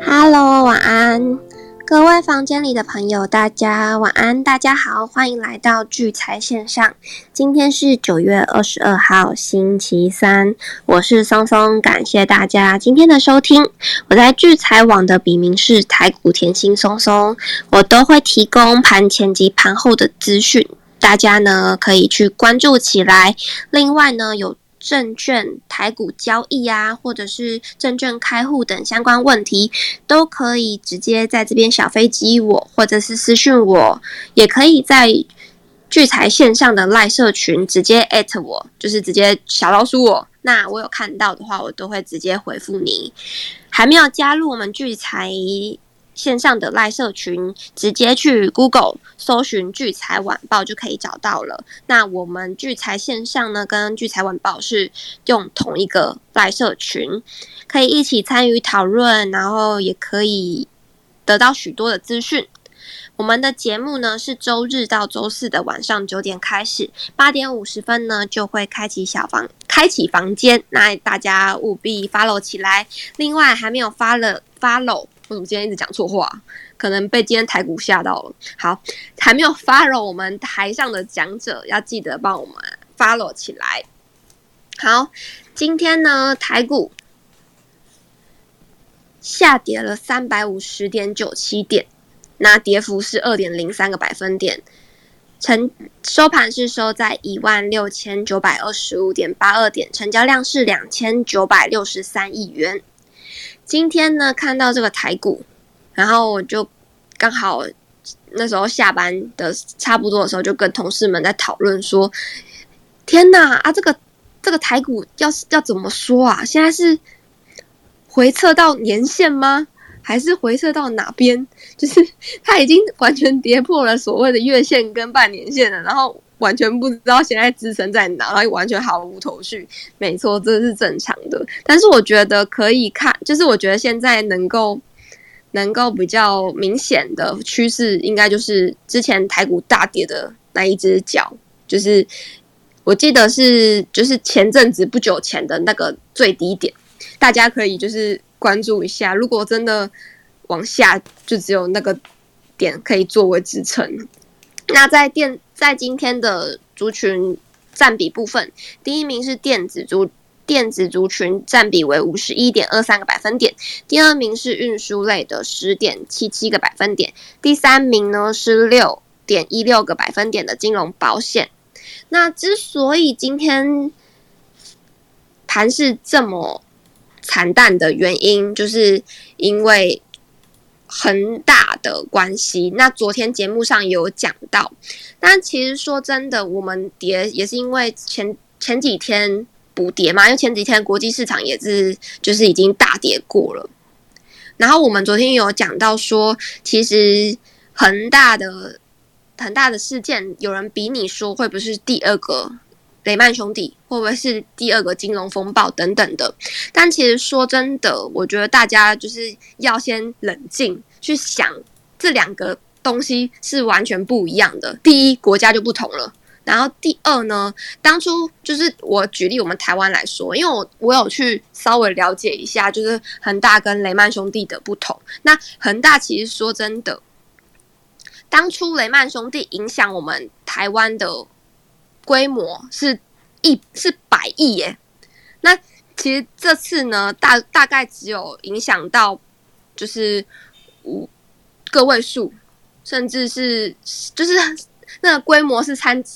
Hello， 晚安，各位房间里的朋友，大家晚安，大家好，欢迎来到聚财线上。今天是9月22号，星期三，我是松松，感谢大家今天的收听。我在聚财网的笔名是台股甜心松松，我都会提供盘前及盘后的资讯，大家呢可以去关注起来。另外呢，有证券台股交易啊，或者是证券开户等相关问题，都可以直接在这边小飞机我，或者是私讯我，也可以在聚财线上的赖社群直接@我，就是直接小老鼠我。那我有看到的话，我都会直接回复你。还没有加入我们聚财线上的赖社群，直接去 Google 搜寻聚财晚报就可以找到了。那我们聚财线上呢，跟聚财晚报是用同一个赖社群，可以一起参与讨论，然后也可以得到许多的资讯。我们的节目呢是周日到周四的晚上9点开始，8点50分呢就会开启房间，那大家务必 follow 起来。另外还没有 follow。我怎么今天一直讲错话？可能被今天台股吓到了。好，还没有 follow 我们台上的讲者，要记得帮我们 follow 起来。好，今天呢，台股下跌了350.97点，那跌幅是2.03个百分点。收盘是收在16925.82点，成交量是2963亿元。今天呢，看到这个台股，然后我就刚好那时候下班的差不多的时候，就跟同事们在讨论说：天哪啊，这个台股要怎么说啊？现在是回测到年线吗？还是回测到哪边？就是它已经完全跌破了所谓的月线跟半年线了，然后完全不知道现在支撑在哪，然后完全毫无头绪。没错，这是正常的。但是我觉得可以看，就是我觉得现在能够比较明显的趋势，应该就是之前台股大跌的那一只脚，就是我记得就是前阵子不久前的那个最低点，大家可以就是关注一下。如果真的往下，就只有那个点可以作为支撑。那在今天的族群占比部分，第一名是电子族群占比为51.23个百分点，第二名是运输类的10.77个百分点，第三名呢是6.16个百分点的金融保险。那之所以今天盘势这么惨淡的原因，就是因为恒大的关系。那昨天节目上有讲到，但其实说真的，我们跌也是因为前几天补跌嘛，因为前几天国际市场也是就是已经大跌过了。然后我们昨天有讲到说，其实恒大的事件，有人比拟说会不会是第二个雷曼兄弟，会不会是第二个金融风暴等等的。但其实说真的，我觉得大家就是要先冷静去想，这两个东西是完全不一样的。第一，国家就不同了。然后第二呢，当初就是我举例我们台湾来说，因为我有去稍微了解一下，就是恒大跟雷曼兄弟的不同。那恒大其实说真的，当初雷曼兄弟影响我们台湾的规模是100亿耶。那其实这次呢，大概只有影响到就是个位数，甚至是就是那个规模是差了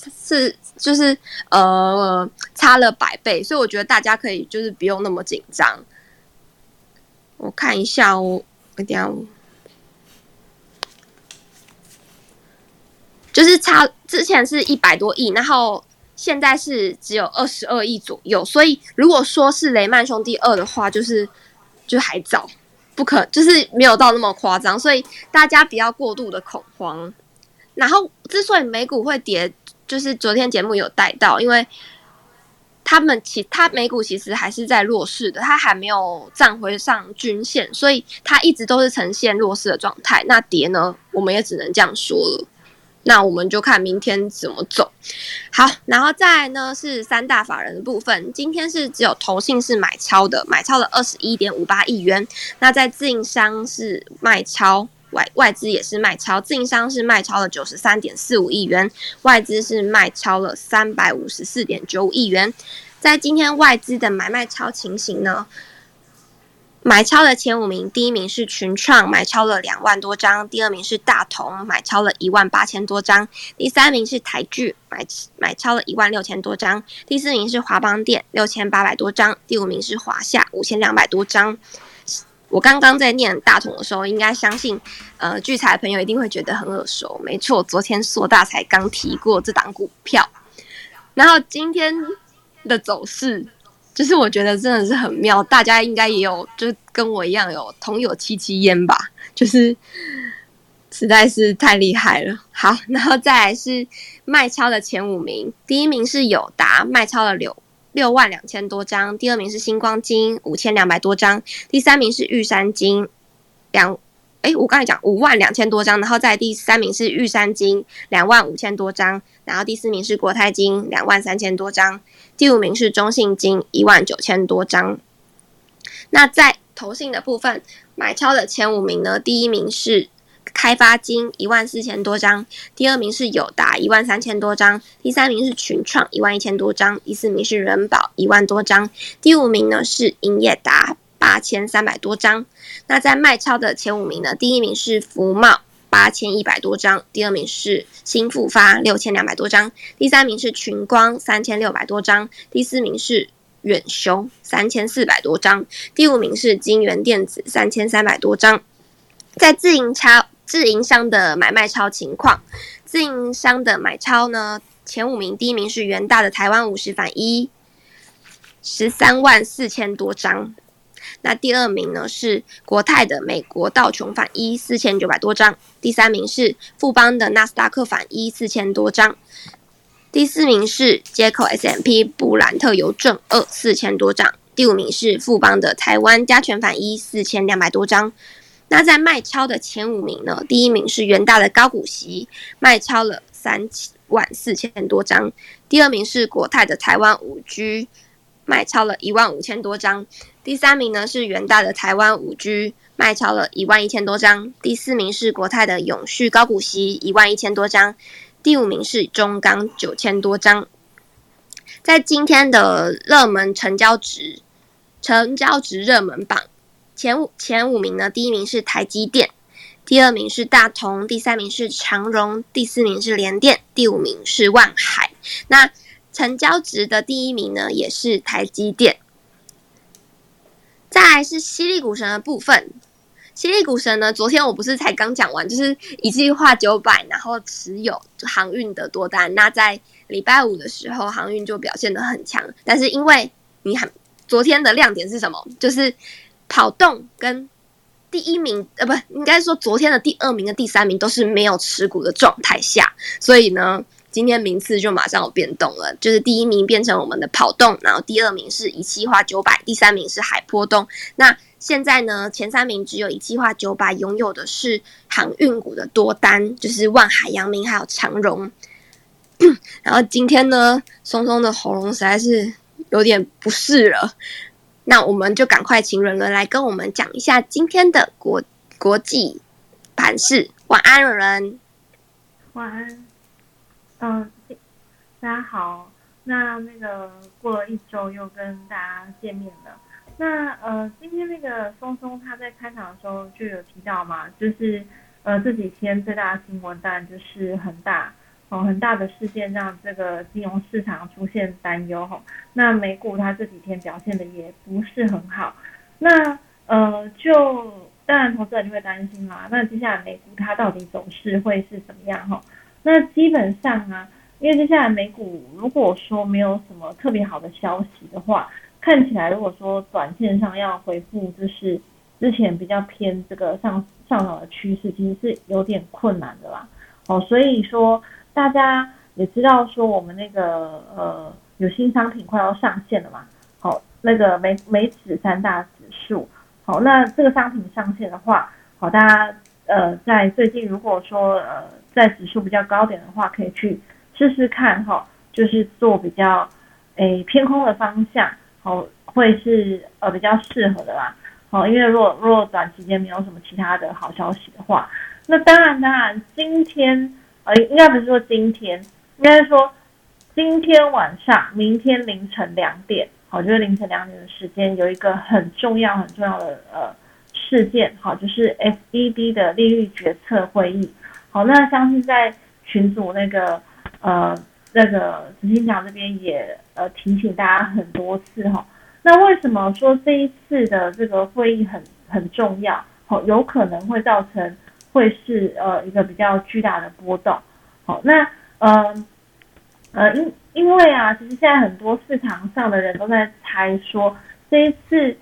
100倍，所以我觉得大家可以就是不用那么紧张。我看一下哦，等一下就是之前是100多亿，然后现在是只有22亿左右，所以如果说是雷曼兄弟2的话，就还早，就是没有到那么夸张，所以大家不要过度的恐慌。然后之所以美股会跌，就是昨天节目有带到，因为它美股其实还是在弱势的，它还没有站回上均线，所以它一直都是呈现弱势的状态。那跌呢，我们也只能这样说了。 那我们就看明天怎么走。好，然后再来呢是三大法人的部分，今天是只有投信是买超的，买超了 21.58 亿元。那在自营商是卖超，外资也是卖超，自营商是卖超了 93.45 亿元，外资是卖超了 354.95 亿元。在今天外资的买卖超情形呢，买超的前5名，第一名是群创，买超了2万多张；第二名是大同，买超了18000多张；第三名是台聚，买超了16000多张；第四名是华邦电6800多张；第五名是华夏5200多张。我刚刚在念大同的时候，应该相信聚财的朋友一定会觉得很耳熟。没错，昨天硕大才刚提过这档股票，然后今天的走势。就是我觉得真的是很妙，大家应该也有，就跟我一样有同有戚戚焉吧，就是实在是太厉害了。好，然后再来是卖超的前5名，第一名是友达，卖超了62000多张；第二名是星光金5200多张；第三名是玉山金我刚才讲52000多张，然后在第三名是玉山金25000多张，然后第四名是国泰金23000多张，第五名是中信金19000多张。那在投信的部分，买超的前5名呢，第一名是开发金14000多张，第二名是友达13000多张，第三名是群创11000多张，第四名是人保1万多张，第五名呢是英业达8300多张。那在卖超的前5名呢，第一名是福茂8100多张，第二名是新复发6200多张，第三名是群光3600多张，第四名是远雄3400多张，第五名是金源电子3300多张。在自营商的买卖超情况，自营商的买超呢，前5名，第一名是元大的台湾50反一134000多张。那第二名呢是国泰的美国道琼反一4900多张，第三名是富邦的纳斯达克反一4000多张，第四名是街口 S&P 布兰特邮政4000多张，第五名是富邦的台湾加权反一4200多张。那在卖超的前5名呢，第一名是元大的高股息，卖超了34000多张，第二名是国泰的台湾5G，卖超了15000多张，第三名呢是元大的台湾5G，卖超了11000多张，第四名是国泰的永续高股息11000多张，第五名是中钢9000多张。在今天的热门成交值热门榜，前5名呢，第一名是台积电，第二名是大同，第三名是长荣，第四名是联电，第五名是万海。那成交值的第一名呢，也是台积电。再来是犀利股神的部分，犀利股神呢，昨天我不是才刚讲完，就是一句话900，然后持有航运的多单。那在礼拜5的时候，航运就表现得很强，但是因为昨天的亮点是什么？就是跑动跟第一名应该说昨天的第二名跟第三名都是没有持股的状态下，所以呢今天名次就马上有变动了，就是第一名变成我们的跑动，然后第二名是一期化900，第三名是海波动。那现在呢，前3名只有一期化900拥有的是航运股的多单，就是万海、阳明还有长荣。然后今天呢，松松的喉咙实在是有点不适了，那我们就赶快请伦伦来跟我们讲一下今天的国际盘势。晚安，伦伦。 晚安。大家好。那个过了1周又跟大家见面了。那今天那个松松他在开场的时候就有提到嘛，就是这几天最大的新闻当然就是很大的事件让这个金融市场出现担忧。那美股它这几天表现的也不是很好。那就当然投资者就会担心啦，那接下来美股它到底走势会是怎么样？那基本上啊，因为接下来美股如果说没有什么特别好的消息的话，看起来如果说短线上要恢复就是之前比较偏这个上涨的趋势，其实是有点困难的啦。所以说大家也知道说我们那个有新商品快要上线了嘛。那个美指3大指数。那这个商品上线的话，大家在最近如果说在指数比较高点的话，可以去试试看哈，就是做比较偏空的方向，好，会是比较适合的啦。好，因为如果短期间没有什么其他的好消息的话，那当然，今天应该不是说今天，应该是说今天晚上、明天凌晨2点，好，就是凌晨2点的时间，有一个很重要的事件，好，就是 FED 的利率决策会议。好，那相信在群组那个执行长这边也提醒大家很多次哈。那为什么说这一次的这个会议很重要？好，有可能会造成会是一个比较巨大的波动。好，那因为啊，其实现在很多市场上的人都在猜说，这一次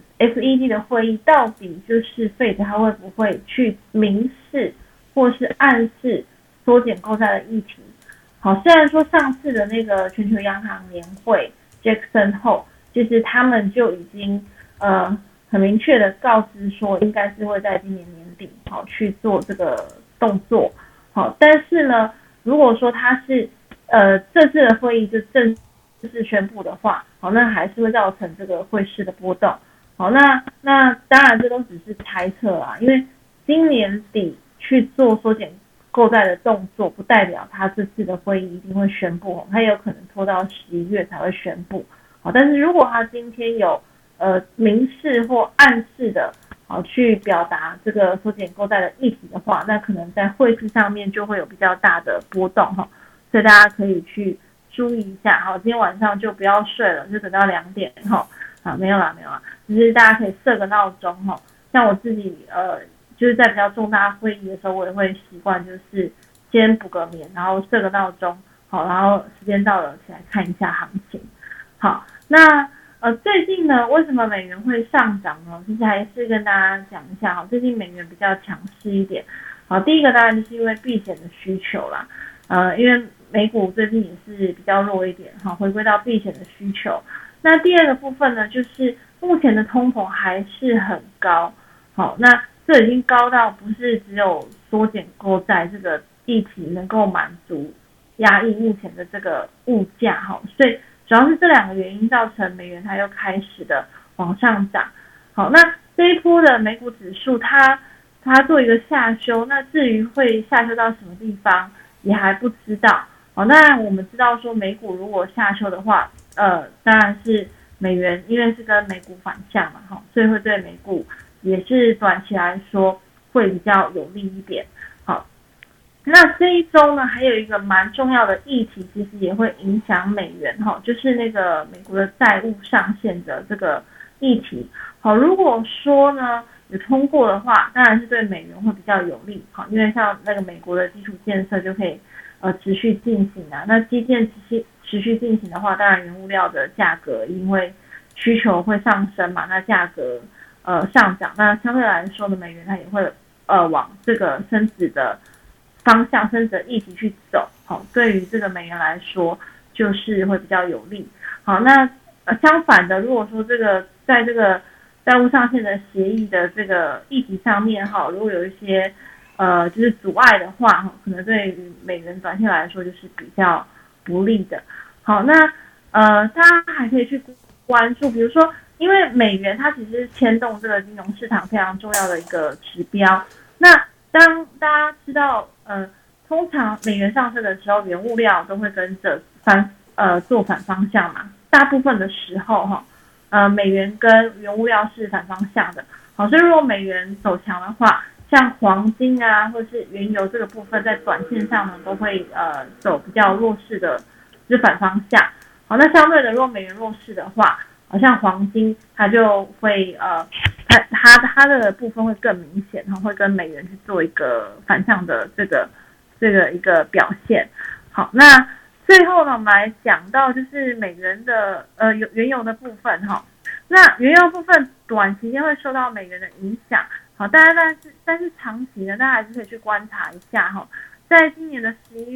FED 的会议到底就是 Fed 它会不会去明示或是暗示缩减购债的议题。好，虽然说上次的那个全球央行年会 Jackson Hole， 其实他们就已经很明确的告知说，应该是会在今年年底好去做这个动作。好，但是呢，如果说它是这次的会议就正式宣布的话，好，那还是会造成这个汇市的波动。好，那当然这都只是猜测啦，因为今年底去做缩减购债的动作，不代表他这次的会议一定会宣布，他也有可能拖到11月才会宣布。好，但是如果他今天有明示或暗示的好去表达这个缩减购债的议题的话，那可能在汇市上面就会有比较大的波动哈，所以大家可以去注意一下。好，今天晚上就不要睡了，就等到2点哈。啊，没有啦，就是大家可以设个闹钟哈。像我自己就是在比较重大会议的时候，我也会习惯就是先补个眠，然后设个闹钟，好，然后时间到了起来看一下行情。好，那最近呢，为什么美元会上涨呢？其实还是跟大家讲一下哈，最近美元比较强势一点。好，第一个当然就是因为避险的需求啦，因为美股最近也是比较弱一点，好，回归到避险的需求。那第二个部分呢，就是目前的通膨还是很高，好，那这已经高到不是只有缩减购债这个议题能够满足压抑目前的这个物价，好，所以主要是这2个原因造成美元它又开始的往上涨。好，那这一波的美股指数它做一个下修，那至于会下修到什么地方也还不知道。好，那我们知道说美股如果下修的话，当然是美元因为是跟美股反向嘛，哈，所以会对美股也是短期来说会比较有利一点。好，那这一周呢，还有一个蛮重要的议题，其实也会影响美元哈，就是那个美国的债务上限的这个议题。好，如果说呢有通过的话，当然是对美元会比较有利，好，因为像那个美国的基础建设就可以持续进行啊，那基建持续进行的话，当然原物料的价格因为需求会上升嘛，那价格上涨，那相对来说的美元它也会往这个升值的方向、升值的议题去走。好，对于这个美元来说就是会比较有利。好，那相反的，如果说这个在这个债务上限的协议的这个议题上面哈，如果有一些就是阻碍的话，可能对于美元短线来说就是比较不利的。好，那大家还可以去关注，比如说，因为美元它其实是牵动这个金融市场非常重要的一个指标。那当大家知道，通常美元上升的时候，原物料都会跟着做反方向嘛。大部分的时候哈，美元跟原物料是反方向的。好，所以如果美元走强的话，像黄金啊，或是原油这个部分，在短线上呢，都会走比较弱势的，就是反方向。好，那相对的，如果美元弱势的话，好像黄金它就会它的部分会更明显，会跟美元去做一个反向的这个一个表现。好，那最后呢，我们来讲到就是美元的原油的部分哈。那原油部分短期间会受到美元的影响。好，但是长期呢，大家还是可以去观察一下哈。在今年的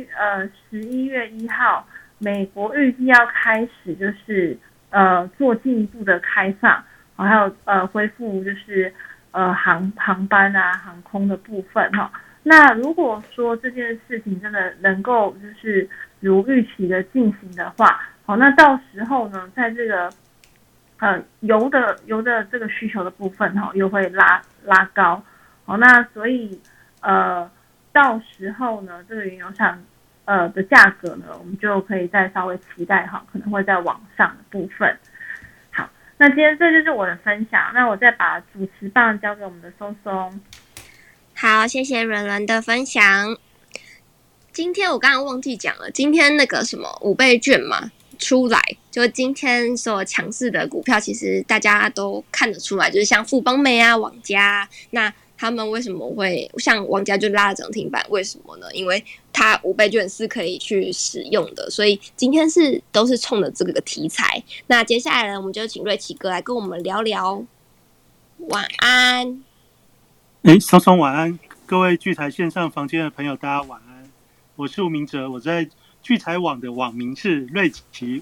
11月1号，美国预计要开始就是做进一步的开放，还有恢复就是航班啊、航空的部分哈。那如果说这件事情真的能够就是如预期的进行的话，好，那到时候呢，在这个油的这个需求的部分哈，又会拉高，好，那所以到时候呢，这个原油上的价格呢，我们就可以再稍微期待哈，可能会在往上的部分。好，那今天这就是我的分享，那我再把主持棒交给我们的松松。 好，谢谢伦伦的分享。今天我刚刚忘记讲了，今天那个什么5倍券嘛出来，就今天所有强势的股票，其实大家都看得出来，就是像富邦美啊、网家，那他们为什么会像网家就拉了涨停板？为什么呢？因为它5倍券是可以去使用的，所以今天都是冲着这个题材。那接下来呢，我们就请瑞奇哥来跟我们聊聊。晚安。 松松晚安，各位聚财线上房间的朋友，大家晚安。我是吴明哲，我在聚财网的网名是瑞奇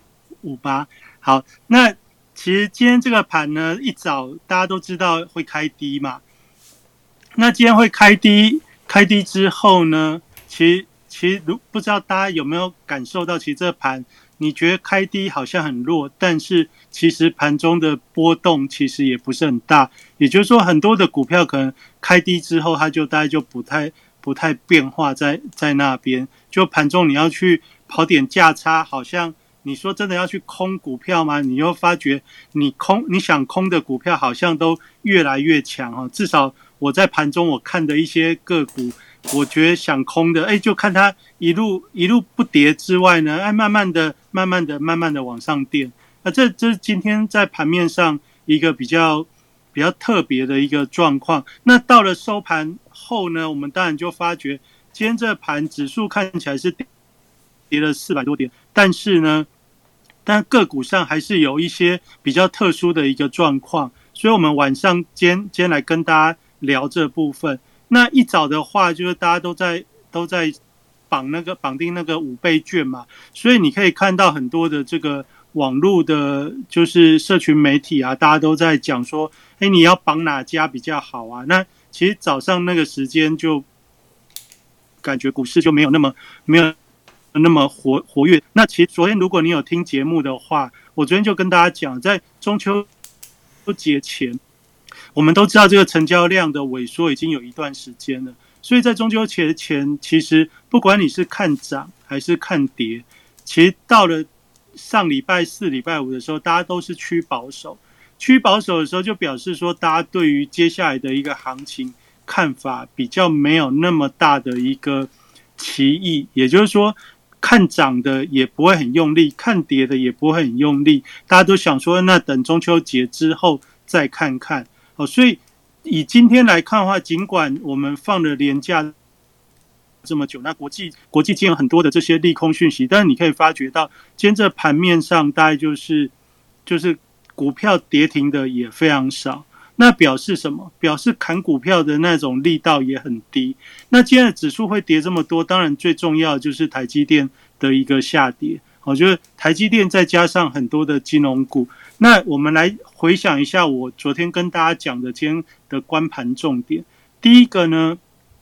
58。好，那其实今天这个盘呢，一早大家都知道会开低嘛。那今天会开低之后呢，其实不知道大家有没有感受到，其实这个盘你觉得开低好像很弱，但是其实盘中的波动其实也不是很大，也就是说很多的股票可能开低之后它就大概就不太变化在那边，就盘中你要去跑点价差，好像你说真的要去空股票吗？你又发觉你想空的股票好像都越来越强，至少我在盘中我看的一些个股，我觉得想空的，就看它一路不跌之外呢，慢慢的往上垫。这是今天在盘面上一个比较特别的一个状况。那到了收盘后呢，我们当然就发觉今天这盘指数看起来是跌了400多点，但是呢，但个股上还是有一些比较特殊的一个状况，所以我们晚上今天来跟大家聊这部分。那一早的话，就是大家都在绑定那个5倍券嘛，所以你可以看到很多的这个网络的，就是社群媒体啊，大家都在讲说，你要绑哪家比较好啊？那其实早上那个时间就感觉股市就没有那么活跃。那其实昨天如果你有听节目的话，我昨天就跟大家讲，在中秋节前，我们都知道这个成交量的萎缩已经有一段时间了，所以在中秋节前，其实不管你是看涨还是看跌，其实到了上礼拜4、礼拜5的时候，大家都是趋保守的时候，就表示说大家对于接下来的一个行情看法比较没有那么大的一个歧义，也就是说看涨的也不会很用力，看跌的也不会很用力，大家都想说那等中秋节之后再看看。所以以今天来看的话，尽管我们放了连假这么久，那国际间有很多的这些利空讯息，但是你可以发觉到今天这盘面上大概就是股票跌停的也非常少，那表示什么？表示砍股票的那种力道也很低。那今天的指数会跌这么多，当然最重要的就是台积电的一个下跌，就是台积电再加上很多的金融股。那我们来回想一下我昨天跟大家讲的今天的观盘重点。第一个呢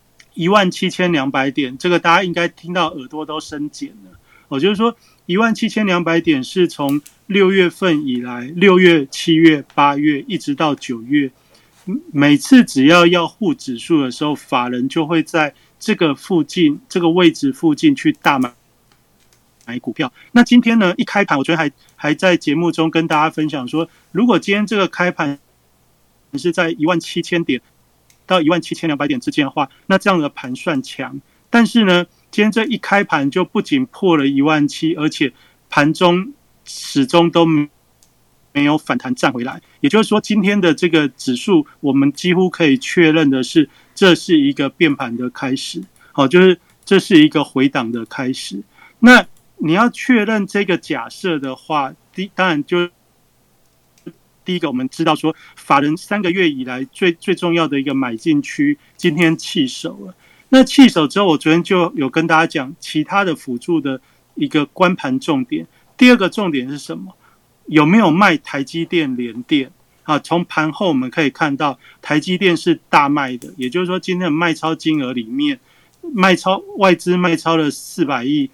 ，17200点，这个大家应该听到耳朵都生茧了。就是说17200点是从6月份以来，6月、7月、8月一直到9月，每次只要护指数的时候，法人就会在这个附近、这个位置附近去大买股票。那今天呢，一开盘，我昨天还在节目中跟大家分享说，如果今天这个开盘是在17000点到17200点之间的话，那这样的盘算强。但是呢，今天这一开盘就不仅破了17000，而且盘中始终都没有反弹站回来。也就是说，今天的这个指数，我们几乎可以确认的是，这是一个变盘的开始。就是这是一个回档的开始。那你要确认这个假设的话，当然就第一个，我们知道说，法人3个月以来最重要的一个买进区，今天弃守了。那弃守之后，我昨天就有跟大家讲其他的辅助的一个观盘重点。第二个重点是什么？有没有卖台积电、联电？ 从盘后我们可以看到台积电是大卖的，也就是说今天的卖超金额里面，外资卖超了400亿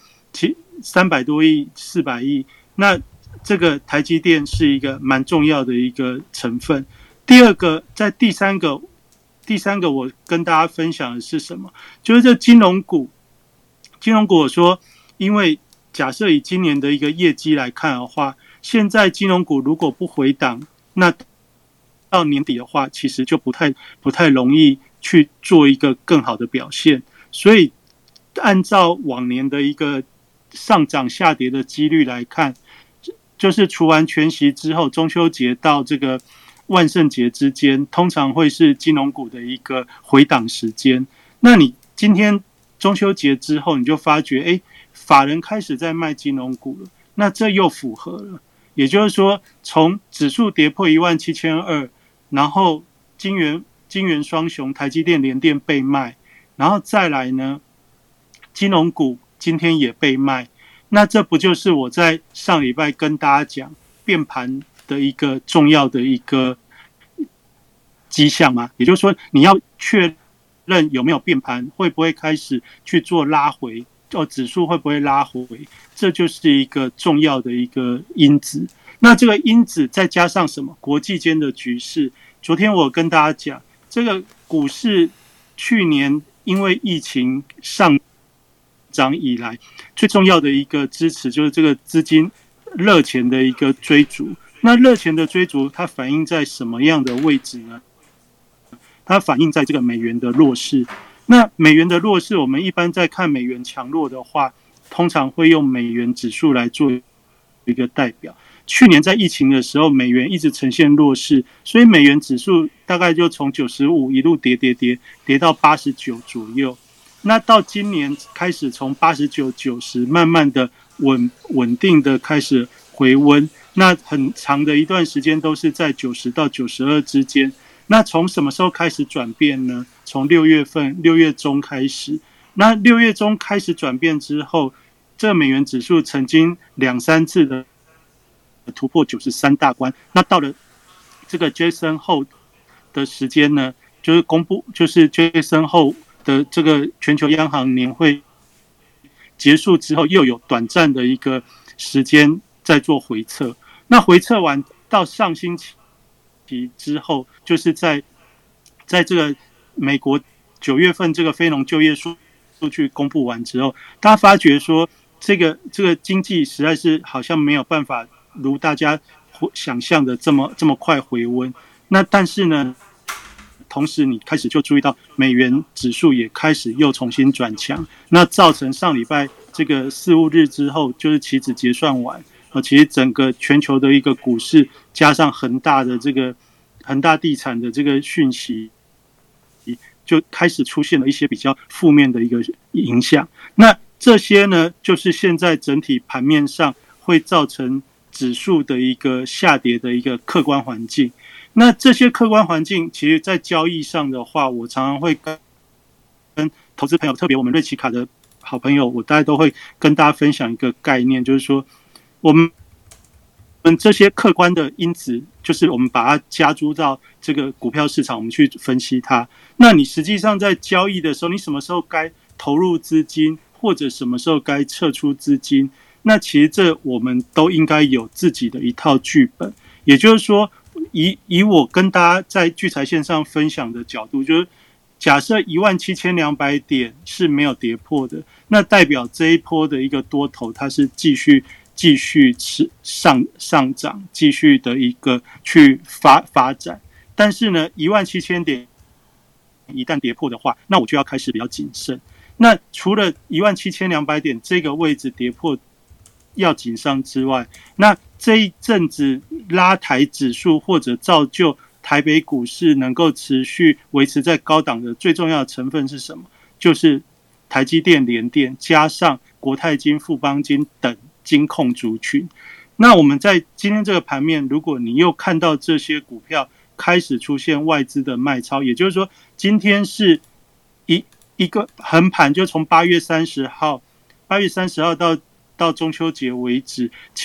，300多亿400亿，那这个台积电是一个蛮重要的一个成分。第三个我跟大家分享的是什么？就是这金融股我说，因为假设以今年的一个业绩来看的话，现在金融股如果不回档，那到年底的话，其实就不太容易去做一个更好的表现。所以按照往年的一个上涨下跌的几率来看，就是除完全息之后，中秋节到这个万圣节之间，通常会是金融股的一个回档时间。那你今天中秋节之后，你就发觉，法人开始在卖金融股了，那这又符合了。也就是说，从指数跌破17200，然后金元双雄台积电、联电被卖，然后再来呢，金融股今天也被卖，那这不就是我在上礼拜跟大家讲变盘的一个重要的一个迹象吗？也就是说，你要确认有没有变盘，会不会开始去做拉回，指数会不会拉回，这就是一个重要的一个因子。那这个因子再加上什么？国际间的局势。昨天我跟大家讲，这个股市去年因为疫情上涨以来，最重要的一个支持就是这个资金热钱的一个追逐。那热钱的追逐，它反映在什么样的位置呢？它反映在这个美元的弱势。那美元的弱势，我们一般在看美元强弱的话，通常会用美元指数来做一个代表。去年在疫情的时候，美元一直呈现弱势，所以美元指数大概就从95一路跌到89左右。那到今年开始从89、90慢慢的稳定的开始回温，那很长的一段时间都是在90到92之间。那从什么时候开始转变呢？从6月中开始。那6月中开始转变之后，这个美元指数曾经2-3次的突破93大关。那到了这个 Jackson Hole 的时间呢，就是公布，就是 Jackson Hole 的这个全球央行年会结束之后，又有短暂的一个时间在做回测。那回测完到上星期之后，就是在这个美国9月份这个非农就业数据公布完之后，大家发觉说这个经济实在是好像没有办法如大家想象的这么快回温。那但是呢，同时你开始就注意到美元指数也开始又重新转强，那造成上礼拜这个4、5日之后，就是期指结算完，其实整个全球的一个股市加上恒大地产的这个讯息，就开始出现了一些比较负面的一个影响。那这些呢，就是现在整体盘面上会造成指数的一个下跌的一个客观环境。那这些客观环境，其实在交易上的话，我常常会跟投资朋友，特别我们瑞奇卡的好朋友，我大概都会跟大家分享一个概念，就是说我们这些客观的因子，就是我们把它加诸到这个股票市场，我们去分析它。那你实际上在交易的时候，你什么时候该投入资金，或者什么时候该撤出资金，那其实这我们都应该有自己的一套剧本。也就是说，以我跟大家在聚财线上分享的角度，就是假设17200点是没有跌破的，那代表这一波的一个多头它是继续上涨，继续的一个去发展。但是呢，17000点一旦跌破的话，那我就要开始比较谨慎。那除了17200点这个位置跌破要谨慎之外，那这一阵子拉抬指数或者造就台北股市能够持续维持在高档的最重要的成分是什么？就是台积电、联电加上国泰金、富邦金等金控族群。那我们在今天这个盘面，如果你又看到这些股票开始出现外资的卖超，也就是说今天是一个横盘，就从8月30号到中秋节为止，其实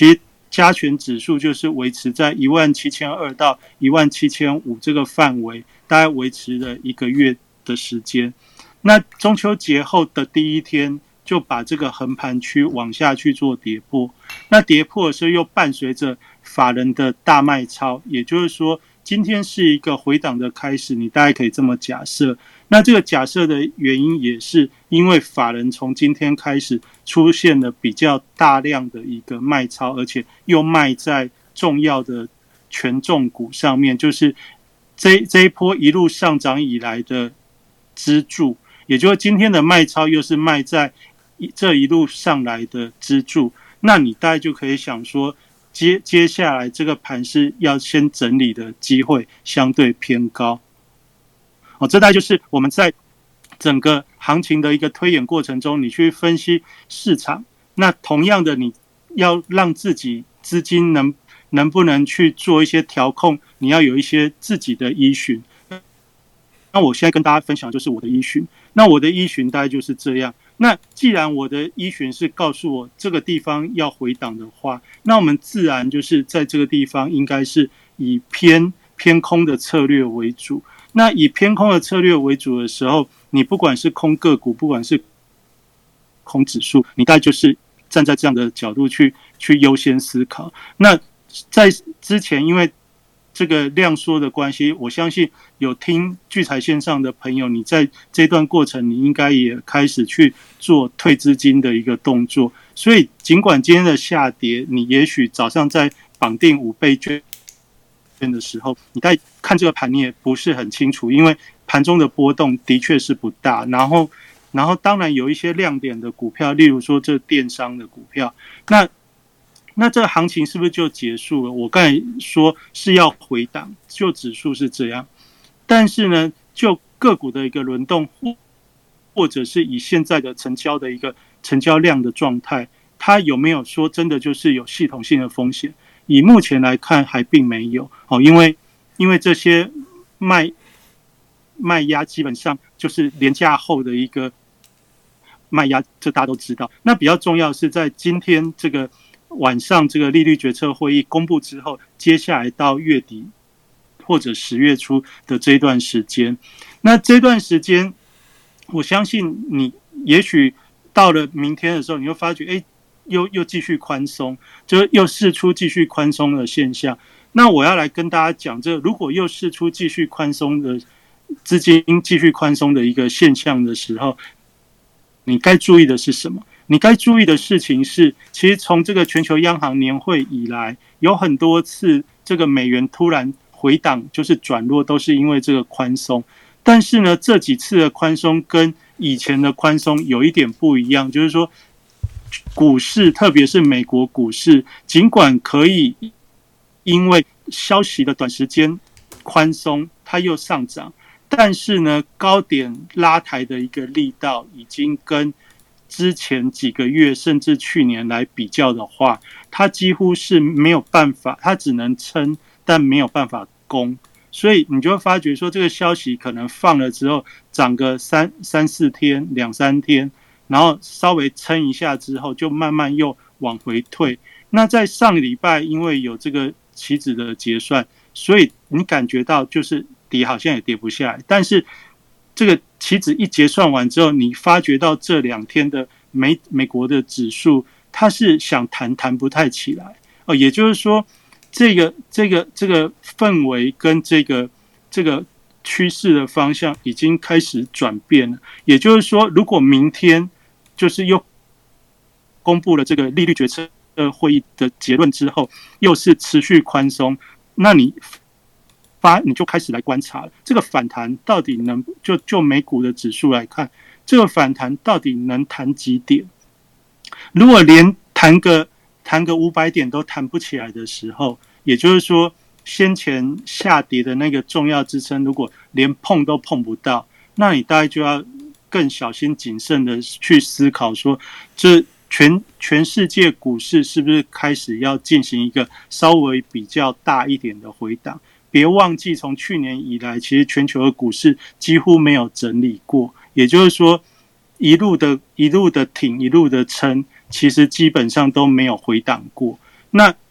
加权指数就是维持在17200到17500这个范围，大概维持了1个月的时间。那中秋节后的第一天就把这个横盘区往下去做跌破，那跌破的时候又伴随着法人的大卖超，也就是说今天是一个回档的开始，你大概可以这么假设。那这个假设的原因也是因为法人从今天开始出现了比较大量的一个卖超，而且又卖在重要的权重股上面，就是这一波一路上涨以来的支柱，也就是今天的卖超又是卖在这一路上来的支柱，那你大概就可以想说接下来这个盘是要先整理的机会相对偏高。这大概就是我们在整个行情的一个推演过程中，你去分析市场。那同样的，你要让自己资金能不能去做一些调控，你要有一些自己的依循。那我现在跟大家分享就是我的依循。那我的依循大概就是这样。那既然我的依循是告诉我这个地方要回档的话，那我们自然就是在这个地方应该是以偏空的策略为主。那以偏空的策略为主的时候，你不管是空个股，不管是空指数，你大概就是站在这样的角度去优先思考。那在之前因为这个量缩的关系，我相信有听聚财线上的朋友，你在这段过程你应该也开始去做退资金的一个动作。所以尽管今天的下跌，你也许早上在绑定5倍券的时候，你在看这个盘你也不是很清楚，因为盘中的波动的确是不大，然后当然有一些亮点的股票，例如说这电商的股票，那这个行情是不是就结束了？我刚才说是要回档，就指数是这样，但是呢，就个股的一个轮动，或者是以现在的成交的一个成交量的状态，它有没有说真的就是有系统性的风险？以目前来看还并没有，因为这些卖压基本上就是连假后的一个卖压，这大家都知道。那比较重要的是在今天这个晚上这个利率决策会议公布之后，接下来到月底或者10月初的这一段时间，那这段时间我相信你也许到了明天的时候，你会发觉又继续宽松，就又释出继续宽松的现象。那我要来跟大家讲，这如果又释出继续宽松的资金继续宽松的一个现象的时候，你该注意的是什么？你该注意的事情是，其实从这个全球央行年会以来，有很多次这个美元突然回档，就是转弱，都是因为这个宽松。但是呢，这几次的宽松跟以前的宽松有一点不一样，就是说股市，特别是美国股市，尽管可以因为消息的短时间宽松，它又上涨，但是呢，高点拉抬的一个力道已经跟之前几个月甚至去年来比较的话，它几乎是没有办法，它只能撑，但没有办法攻。所以你就会发觉说，这个消息可能放了之后，涨个三四天、2、3天，然后稍微撑一下之后，就慢慢又往回退。那在上个礼拜，因为有这个期指的结算，所以你感觉到就是跌好像也跌不下来，但是这个期指一结算完之后，你发觉到这2天的美国的指数，它是想弹不太起来也就是说，这个氛围跟这个趋势的方向已经开始转变了。也就是说，如果明天就是又公布了这个利率决策会议的结论之后，又是持续宽松，那你就开始来观察了，这个反弹到底能就美股的指数来看，这个反弹到底能弹几点？如果连弹个500点都弹不起来的时候，也就是说先前下跌的那个重要支撑，如果连碰都碰不到，那你大概就要更小心谨慎的去思考说，这全世界股市是不是开始要进行一个稍微比较大一点的回档？别忘记，从去年以来，其实全球的股市几乎没有整理过，也就是说，一路的挺，一路的撑，其实基本上都没有回档过。那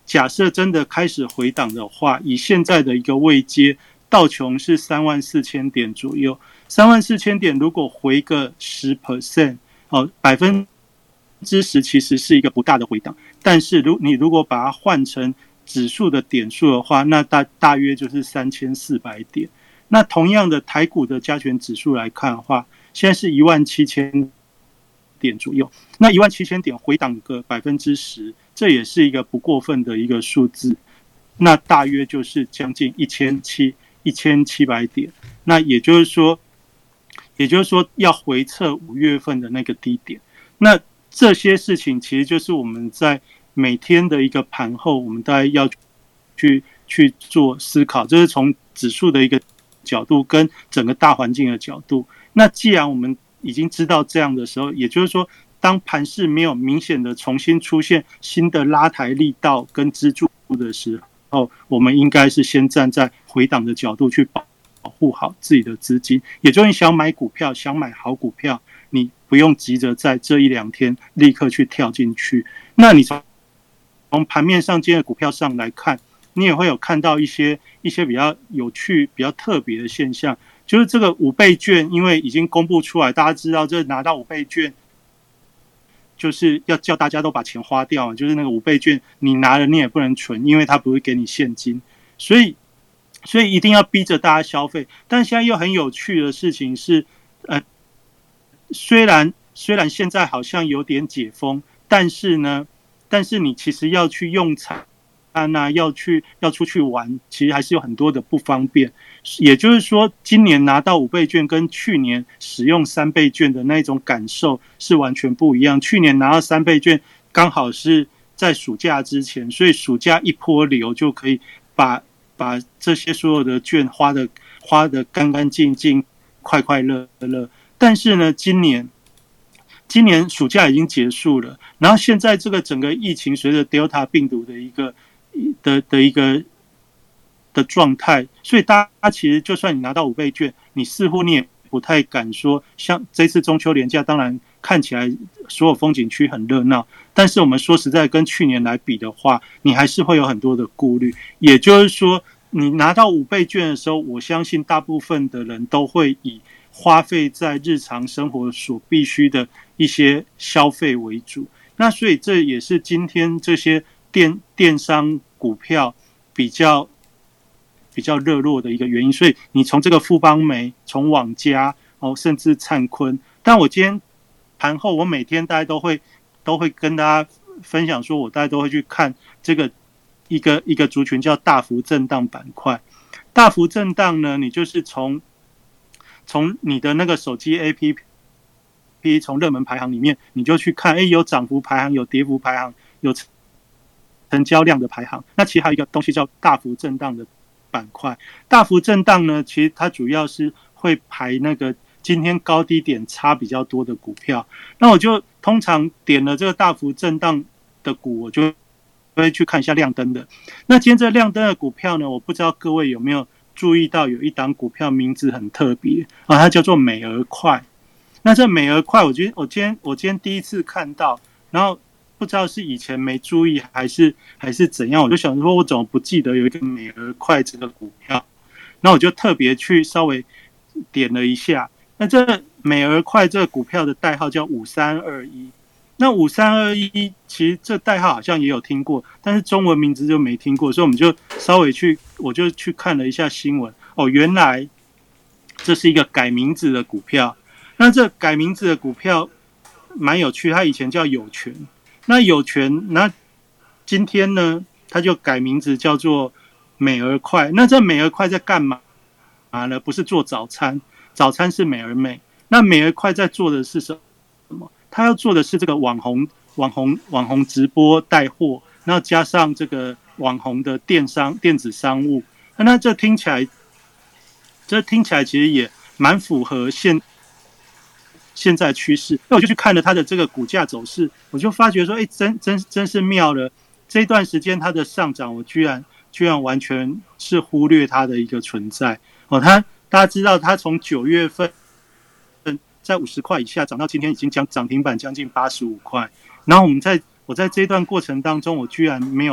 假设真的开始回档的话，以现在的一个位阶，道琼是34000点左右，34000点如果回个10%，哦，10%其实是一个不大的回档，但是你如果把它换成指数的点数的话，那大约就是3400点。那同样的台股的加权指数来看的话，现在是17000点左右，那17000点回档个10%，这也是一个不过分的一个数字。那大约就是将近1700点。那也就是说要回测5月份的那个低点。那这些事情其实就是我们在每天的一个盘后，我们大概要去做思考，这是从指数的一个角度跟整个大环境的角度。那既然我们已经知道这样的时候，也就是说，当盘势没有明显的重新出现新的拉抬力道跟支柱的时候，我们应该是先站在回档的角度去保护好自己的资金。也就是你想买股票，想买好股票，你不用急着在这1-2天立刻去跳进去。那你从盘面上今天的股票上来看，你也会有看到一些比较有趣、比较特别的现象，就是这个5倍券，因为已经公布出来，大家知道这拿到5倍券，就是要叫大家都把钱花掉，就是那个5倍券你拿了你也不能存，因为它不会给你现金，所以一定要逼着大家消费。但现在又很有趣的事情是，虽然现在好像有点解封，但是你其实要去用餐啊，要出去玩，其实还是有很多的不方便。也就是说，今年拿到5倍券跟去年使用3倍券的那种感受是完全不一样。去年拿到3倍券刚好是在暑假之前，所以暑假一波流就可以把这些所有的券花得干干净净、快快乐乐。但是呢，今年暑假已经结束了，然后现在这个整个疫情随着 Delta 病毒的一个状态，所以大家其实就算你拿到5倍券，你似乎你也不太敢说，像这次中秋连假，当然看起来所有风景区很热闹，但是我们说实在跟去年来比的话，你还是会有很多的顾虑。也就是说，你拿到5倍券的时候，我相信大部分的人都会以花费在日常生活所必须的一些消费为主。那所以这也是今天这些电商股票比较热络的一个原因。所以你从这个富邦媒，从网家甚至灿坤，但我今天盘后我每天大概都会跟大家分享说，我大概都会去看这个一个族群叫大幅震荡板块。大幅震荡呢，你就是从你的那个手机 APP 从热门排行里面，你就去看，有涨幅排行，有跌幅排行，有成交量的排行。那其实还有一个东西叫大幅震荡的板块。大幅震荡呢，其实它主要是会排那个今天高低点差比较多的股票。那我就通常点了这个大幅震荡的股，我就会去看一下亮灯的。那今天这亮灯的股票呢，我不知道各位有没有注意到，有一档股票名字很特别啊，它叫做美而快。那这美而快，我今天第一次看到，然后不知道是以前没注意还是怎样，我就想说，我怎么不记得有一个美而快这个股票？那我就特别去稍微点了一下。那这美而快这个股票的代号叫5321。那5321其实这代号好像也有听过，但是中文名字就没听过，所以我们就稍微我就去看了一下新闻。原来这是一个改名字的股票。那这改名字的股票蛮有趣，它以前叫友全。那友全，那今天呢，它就改名字叫做美而快。那这美而快在干嘛呢？不是做早餐，早餐是美而美。那美而快在做的是什么？他要做的是这个网红直播带货，然后加上这个网红的电子商务。那这听起来其实也蛮符合现在趋势。那我就去看了它的这个股价走势，我就发觉说，真是妙了。这一段时间它的上涨，我居然完全是忽略它的一个存在。大家知道，它从9月份在50块以下涨到今天已经涨停板将近85块。然后我在这一段过程当中，我居然没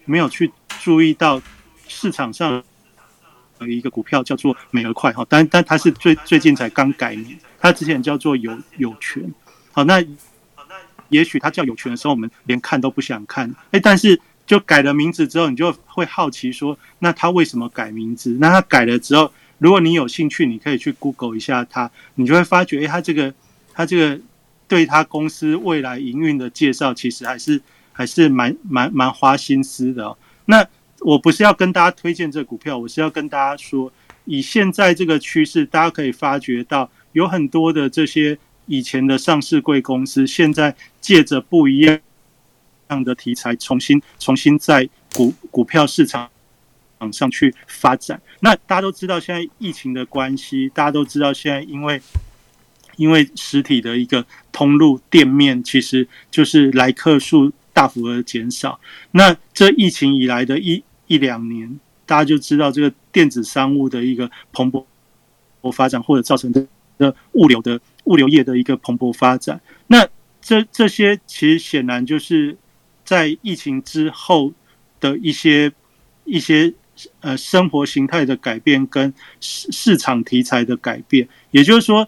没有去注意到市场上有一个股票叫做美而快哈，但它是最近才刚改名，它之前叫做有权。好，那也许它叫有权的时候，我们连看都不想看，但是就改了名字之后，你就会好奇说，那它为什么改名字？那它改了之后，如果你有兴趣，你可以去 Google 一下它，你就会发觉，它这个对它公司未来营运的介绍，其实还是蛮花心思的哦。那我不是要跟大家推荐这股票，我是要跟大家说，以现在这个趋势，大家可以发觉到有很多的这些以前的上市贵公司，现在借着不一样的题材，重新在股票市场上去发展。那大家都知道，现在疫情的关系，大家都知道现在因为实体的一个通路店面，其实就是来客数大幅的减少。那这疫情以来的一两年，大家就知道这个电子商务的一个蓬勃发展，或者造成的物流业的一个蓬勃发展。那这些其实显然就是在疫情之后的一些生活形态的改变跟市场题材的改变。也就是说，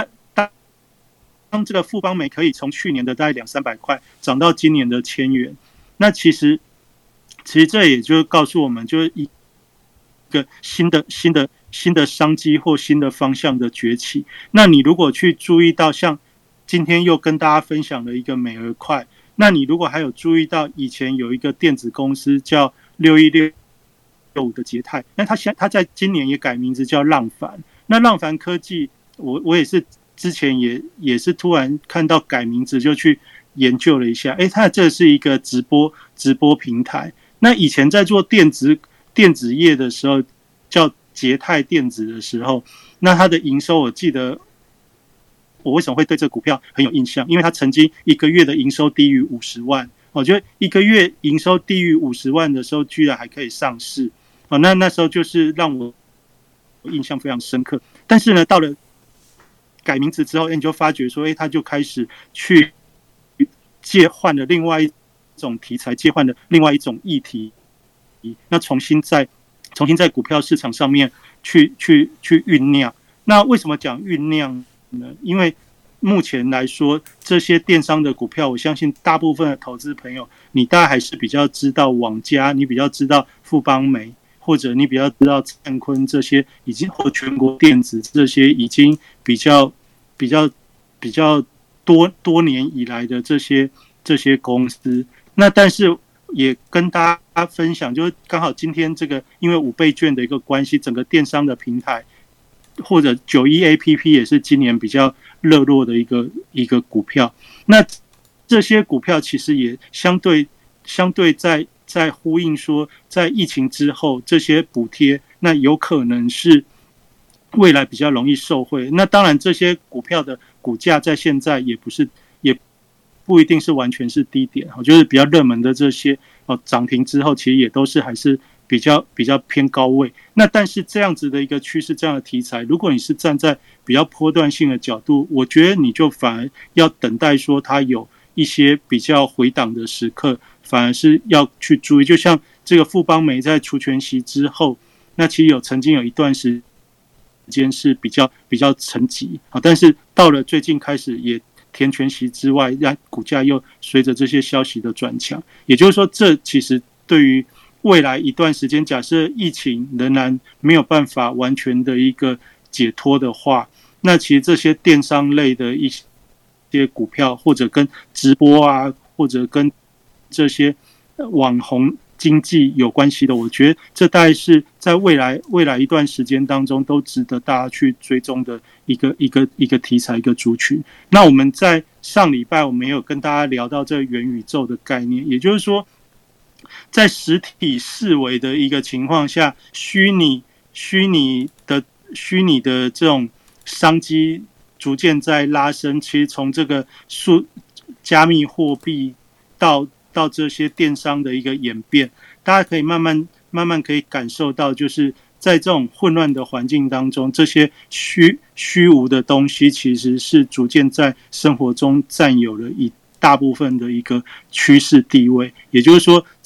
当这个富邦美可以从去年的大概200-300块涨到今年的1000元，那其实这也就告诉我们，就是一个新的商机或新的方向的崛起。那你如果去注意到，像今天又跟大家分享了一个美而快，那你如果还有注意到以前有一个电子公司叫6165的捷泰，那他在今年也改名字叫浪凡。那浪凡科技，我也是之前也是突然看到改名字，就去研究了一下，它这是一个直播平台。那以前在做电子业的时候，叫捷泰电子的时候，那它的营收，我记得我为什么会对这个股票很有印象，因为它曾经一个月的营收低于50万，我觉得一个月营收低于50万的时候，居然还可以上市，那时候就是让我印象非常深刻。但是呢，到了改名字之后，你就发觉说，他就开始去借换了另外一种题材，借换了另外一种议题，那重新在股票市场上面去酝酿。那为什么讲酝酿呢？因为目前来说，这些电商的股票，我相信大部分的投资朋友，你大概还是比较知道网家，你比较知道富邦美，或者你比较知道灿坤这些已经，或全国电子这些已经比较多年以来的这些公司。那但是也跟大家分享，就是刚好今天这个因为5倍券的一个关系，整个电商的平台或者91APP 也是今年比较热络的一个股票。那这些股票其实也相对在呼应说，在疫情之后这些补贴，那有可能是未来比较容易受惠。那当然这些股票的股价在现在也不一定是完全是低点，就是比较热门的这些涨停之后，其实也都是还是比较偏高位。那但是这样子的一个趋势，这样的题材，如果你是站在比较波段性的角度，我觉得你就反而要等待说它有一些比较回档的时刻，反而是要去注意。就像这个富邦美在除权息之后，那其实曾经有一段时间是比较沉寂，但是到了最近开始也填权息之外，让股价又随着这些消息的转强。也就是说，这其实对于未来一段时间，假设疫情仍然没有办法完全的一个解脱的话，那其实这些电商类的一些股票，或者跟直播啊，或者跟这些网红经济有关系的，我觉得这大概是在未来一段时间当中都值得大家去追踪的一个题材，一个族群。那我们在上礼拜我们也有跟大家聊到这个元宇宙的概念，也就是说，在实体四维的一个情况下，虚拟的这种商机逐渐在拉升。其实从这个加密货币到这些电商的一个演变，大家可以慢慢可以感受到，就是在这种混乱的环境当中，这些虚无的东西其实是逐渐在生活中占有了一大部分的一个趋势地位。也就是说，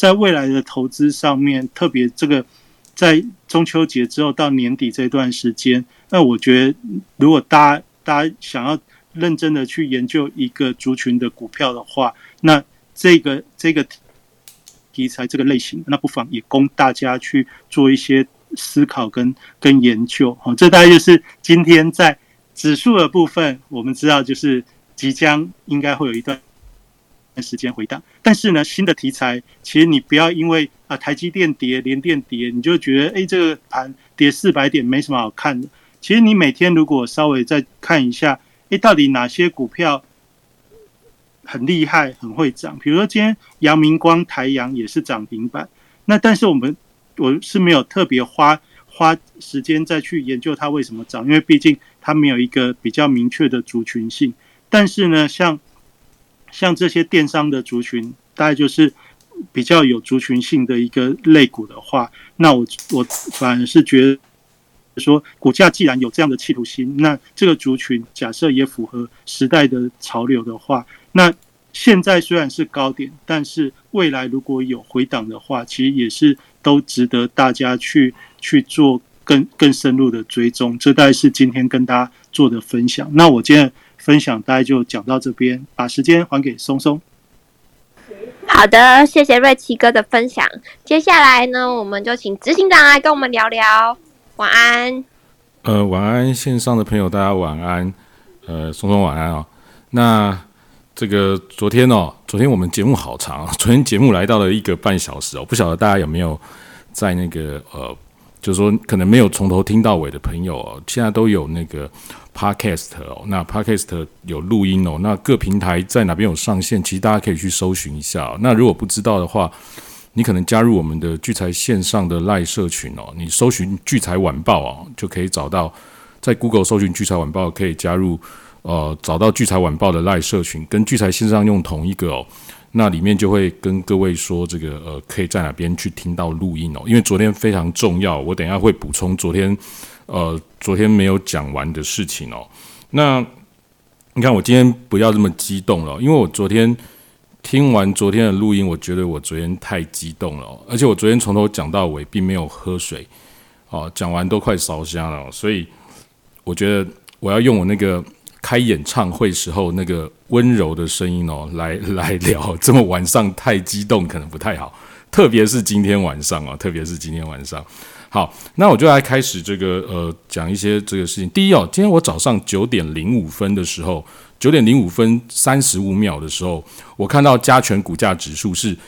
在未来的投资上面，特别这个在中秋节之后到年底这段时间，那我觉得如果大家想要认真的去研究一个族群的股票的话，那这个题材这个类型，那不妨也供大家去做一些思考跟研究。这大概就是今天在指数的部分，我们知道就是即将应该会有一段时间回档，但是呢，新的题材其实你不要因为台积电跌、联电跌，你就觉得这个盘跌400点没什么好看的。其实你每天如果稍微再看一下，到底哪些股票很厉害、很会涨？比如说今天阳明光、台阳也是涨停板，那但是我是没有特别花时间再去研究它为什么涨，因为毕竟它没有一个比较明确的族群性。但是呢，像这些电商的族群，大概就是比较有族群性的一个类股的话，那我反而是觉得说，股价既然有这样的企图心，那这个族群假设也符合时代的潮流的话，那现在虽然是高点，但是未来如果有回档的话，其实也是都值得大家去做更深入的追踪。这大概是今天跟大家做的分享。那我今天的分享大概就讲到这边，把时间还给松松。 好的，谢谢瑞奇哥的分享。接下来呢，我们就请执行长来跟我们聊聊。晚安。 晚安，线上的朋友大家晚安。松松晚安哦。那这个昨天我们节目好长，昨天节目来到了1个半小时哦，不晓得大家有没有在那个就是说可能没有从头听到尾的朋友哦，现在都有那个 podcast 哦，那 podcast 有录音哦，那各平台在哪边有上线，其实大家可以去搜寻一下哦。那如果不知道的话，你可能加入我们的聚财线上的 LINE 社群哦，你搜寻聚财晚报哦，就可以找到，在 Google 搜寻聚财晚报可以加入找到聚财晚报的 LINE 社群，跟聚财线上用同一个哦，那里面就会跟各位说这个可以在哪边去听到录音哦，因为昨天非常重要，我等一下会补充昨天没有讲完的事情哦。那你看我今天不要这么激动了，因为我昨天听完昨天的录音，我觉得我昨天太激动了，而且我昨天从头讲到尾，并没有喝水，讲完都快烧香了，所以我觉得我要用我那个开演唱会时候那个温柔的声音来聊，这么晚上太激动可能不太好，特别是今天晚上。好，那我就来开始这个讲一些这个事情。第一今天我早上9点05分的时候，9点05分35秒的时候，我看到加权股价指数是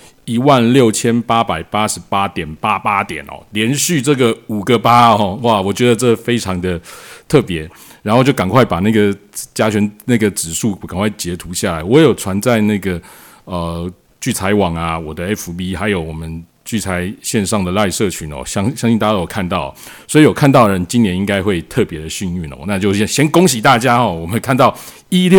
16888.88点哦，连续这个5个8哦，哇，我觉得这非常的特别，然后就赶快把那个加权那个指数赶快截图下来，我有传在那个聚财网啊，我的 FB 还有我们聚财线上的 LINE 社群哦，相信大家都有看到，所以有看到的人今年应该会特别的幸运哦。那就先恭喜大家哦，我们看到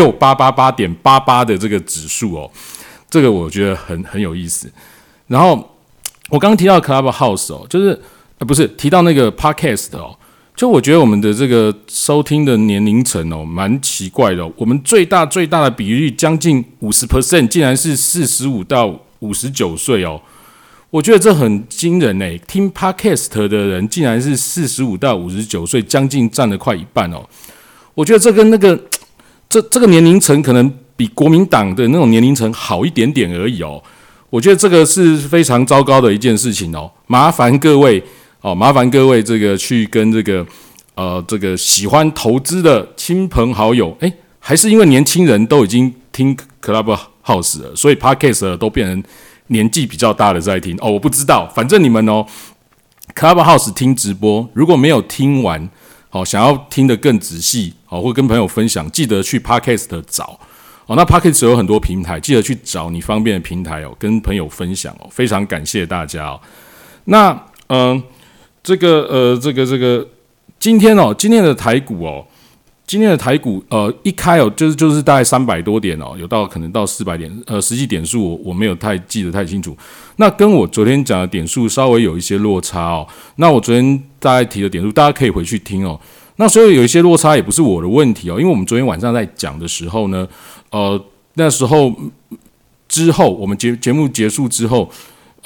16888.88的这个指数哦，这个我觉得很有意思。然后我刚刚提到 Clubhouse 哦，就是不是提到那个 Podcast 哦，就我觉得我们的这个收听的年龄层哦，蛮奇怪的哦。我们最大的比率将近 50%， 竟然是45到59岁哦。我觉得这很惊人欸，听 Podcast 的人竟然是45到59岁，将近占了快一半哦。我觉得这跟那个这个年龄层可能比国民党的那种年龄层好一点点而已哦。我觉得这个是非常糟糕的一件事情哦。麻烦各位这个去跟这个喜欢投资的亲朋好友，还是因为年轻人都已经听 Clubhouse 了，所以 Podcast 都变成年纪比较大的在听哦，我不知道，反正你们Clubhouse 听直播，如果没有听完，想要听得更仔细，或跟朋友分享，记得去 Podcast 找。那 Podcast 有很多平台，记得去找你方便的平台跟朋友分享非常感谢大家哦。那这个今天的台股一开就是大概300多点有到可能到400点，实际点数我没有太记得太清楚。那跟我昨天讲的点数稍微有一些落差哦。那我昨天大概提的点数，大家可以回去听哦。那所以有一些落差也不是我的问题哦，因为我们昨天晚上在讲的时候呢，那时候之后我们节目结束之后，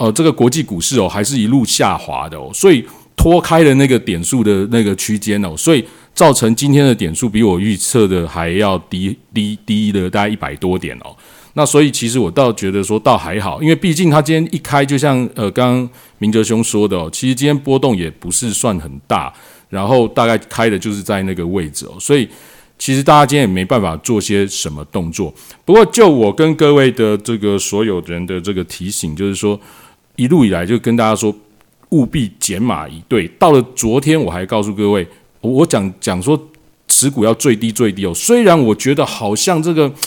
这个国际股市还是一路下滑的所以脱开了那个点数的那个区间所以造成今天的点数比我预测的还要低了大概100多点那所以其实我倒觉得说倒还好，因为毕竟它今天一开就像刚刚明哲兄说的其实今天波动也不是算很大，然后大概开的就是在那个位置所以其实大家今天也没办法做些什么动作。不过就我跟各位的这个所有人的这个提醒，就是说一路以来就跟大家说务必减码以对。到了昨天我还告诉各位，我讲说持股要最低虽然我觉得好像这个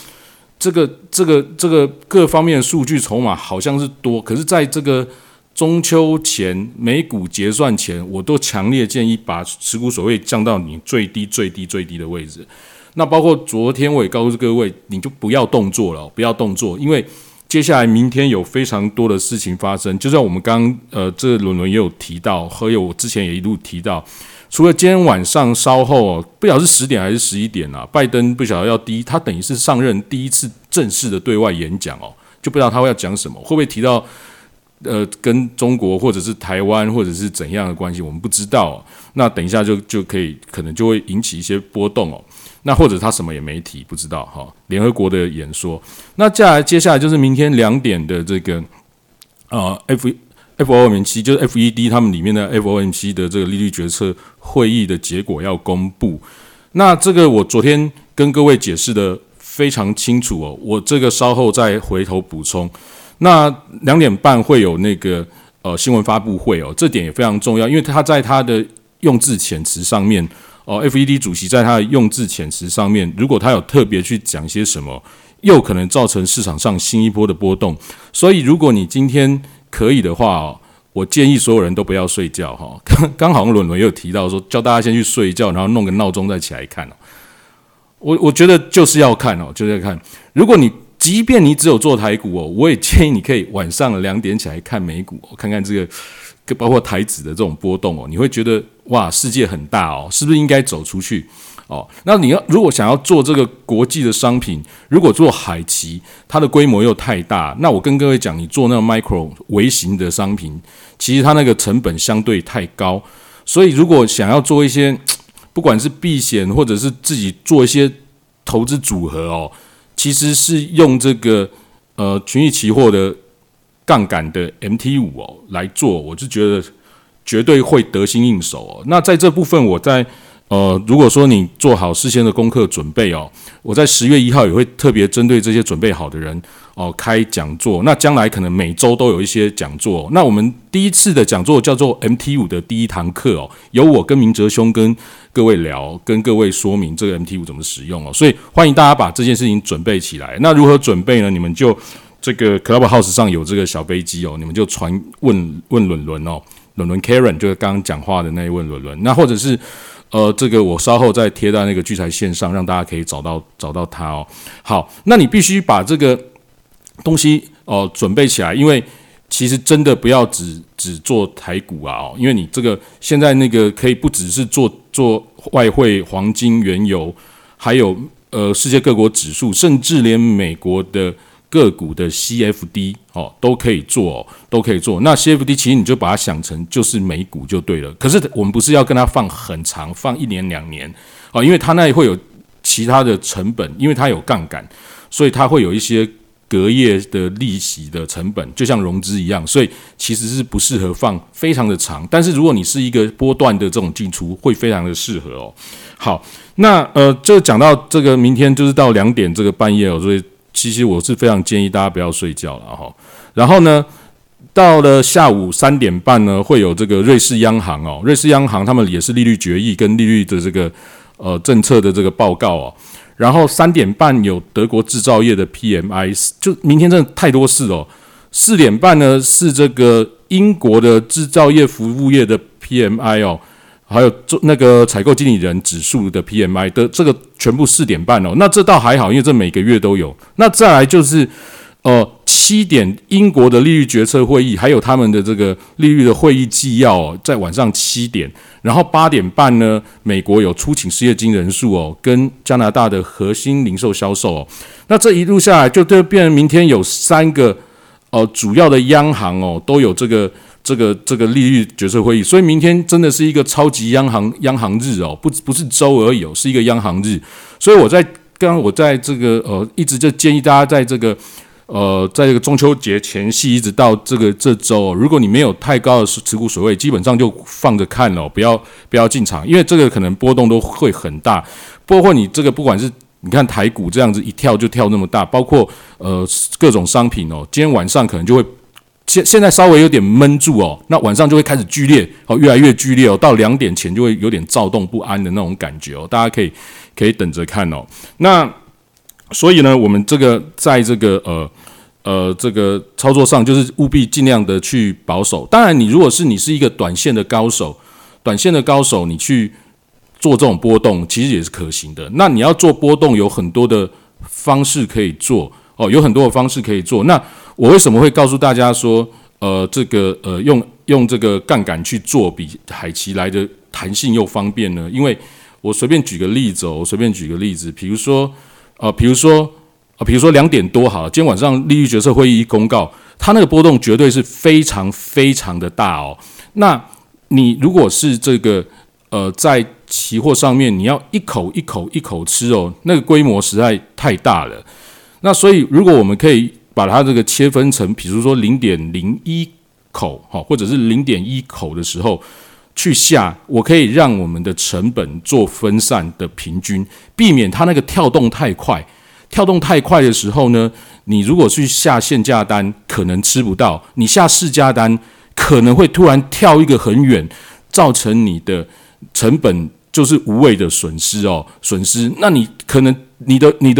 各方面的数据筹码好像是多，可是在这个中秋前美股结算前，我都强烈建议把持股所谓降到你最低的位置。那包括昨天我也告诉各位，你就不要动作了，不要动作，因为接下来明天有非常多的事情发生。就像我们刚这个伦也有提到，还有我之前也一路提到，除了今天晚上稍后不晓得是10点还是11点拜登不晓得要他等于是上任第一次正式的对外演讲就不知道他会要讲什么，会不会提到跟中国或者是台湾或者是怎样的关系，我们不知道那等一下就可能就会引起一些波动那或者他什么也没提，不知道联合国的演说。那接下来就是明天2点的这个FOMC 就是 FED 他们里面的 FOMC 的这个利率决策会议的结果要公布。那这个我昨天跟各位解释的非常清楚我这个稍后再回头补充。那2点半会有那个新闻发布会这点也非常重要，因为他在他的用字遣词上面FED 主席在他的用字遣词上面，如果他有特别去讲些什么，又可能造成市场上新一波的波动。所以如果你今天可以的话我建议所有人都不要睡觉刚好伦也有提到说叫大家先去睡觉，然后弄个闹钟再起来看我觉得就是要看就是要看。如果你即便你只有做台股我也建议你可以晚上2点起来看美股看看这个包括台指的这种波动你会觉得哇世界很大是不是应该走出去那你如果想要做这个国际的商品，如果做海期它的规模又太大，那我跟各位讲，你做那个 micro 微型的商品，其实它那个成本相对太高。所以如果想要做一些不管是避险或者是自己做一些投资组合其实是用这个群益期货的杠杆的 MT5来做，我就觉得绝对会得心应手那在这部分我在如果说你做好事先的功课准备我在10月1号也会特别针对这些准备好的人开讲座。那将来可能每周都有一些讲座那我们第一次的讲座叫做 MT5 的第一堂课由我跟明哲兄跟各位聊，跟各位说明这个 MT5 怎么使用所以欢迎大家把这件事情准备起来。那如何准备呢？你们就这个 Clubhouse 上有这个小飞机你们就传问伦 Karen 就是刚刚讲话的那一问伦，那或者是这个我稍后再贴在那个聚财线上，让大家可以找到它好，那你必须把这个东西准备起来，因为其实真的不要只做台股因为你这个现在那个可以不只是做外汇、黄金、原油，还有世界各国指数，甚至连美国的个股的 CFD 都可以做那 CFD 其实你就把它想成就是美股就对了。可是我们不是要跟它放很长，放1年2年因为它那里会有其他的成本，因为它有杠杆，所以它会有一些隔夜的利息的成本，就像融资一样，所以其实是不适合放非常的长。但是如果你是一个波段的这种进出，会非常的适合好，那就讲到这个明天就是到2点这个半夜所以其实我是非常建议大家不要睡觉了然后呢，到了下午3点半呢，会有这个瑞士央行瑞士央行他们也是利率决议跟利率的这个政策的这个报告然后3点半有德国制造业的 PMI， 就明天真的太多事4点半呢是这个英国的制造业服务业的 PMI还有那个采购经理人指数的 PMI 的这个全部4点半那这倒还好，因为这每个月都有。那再来就是7点英国的利率决策会议，还有他们的这个利率的会议纪要在晚上7点。然后8点半呢，美国有初请失业金人数跟加拿大的核心零售销售那这一路下来就变成明天有3个主要的央行都有这个利率决策会议，所以明天真的是一个超级央行日不是周而已是一个央行日。所以我在这个一直就建议大家在这个中秋节前夕一直到这周如果你没有太高的持股水位，基本上就放着看不要进场，因为这个可能波动都会很大。包括你这个不管是你看台股这样子一跳就跳那么大，包括各种商品今天晚上可能就会现在稍微有点闷住那晚上就会开始剧烈越来越剧烈到2点前就会有点躁动不安的那种感觉大家可以等着看那所以呢，我们这个在这个这个操作上就是务必尽量的去保守。当然，如果你是一个短线的高手，你去做这种波动，其实也是可行的。那你要做波动，有很多的方式可以做那我为什么会告诉大家说，用这个杠杆去做，比海期来的弹性又方便呢？因为我随便举个例子，比如说2点多好了，今天晚上利率决策会议一公告，它那个波动绝对是非常非常的大那你如果是这个在期货上面，你要一口一口吃那个规模实在太大了。那所以如果我们可以把它这个切分成，比如说 0.01 口或者是 0.1 口的时候去下，我可以让我们的成本做分散的平均，避免它那个跳动太快的时候呢，你如果去下限价单可能吃不到，你下市价单可能会突然跳一个很远，造成你的成本就是无谓的损失那你可能你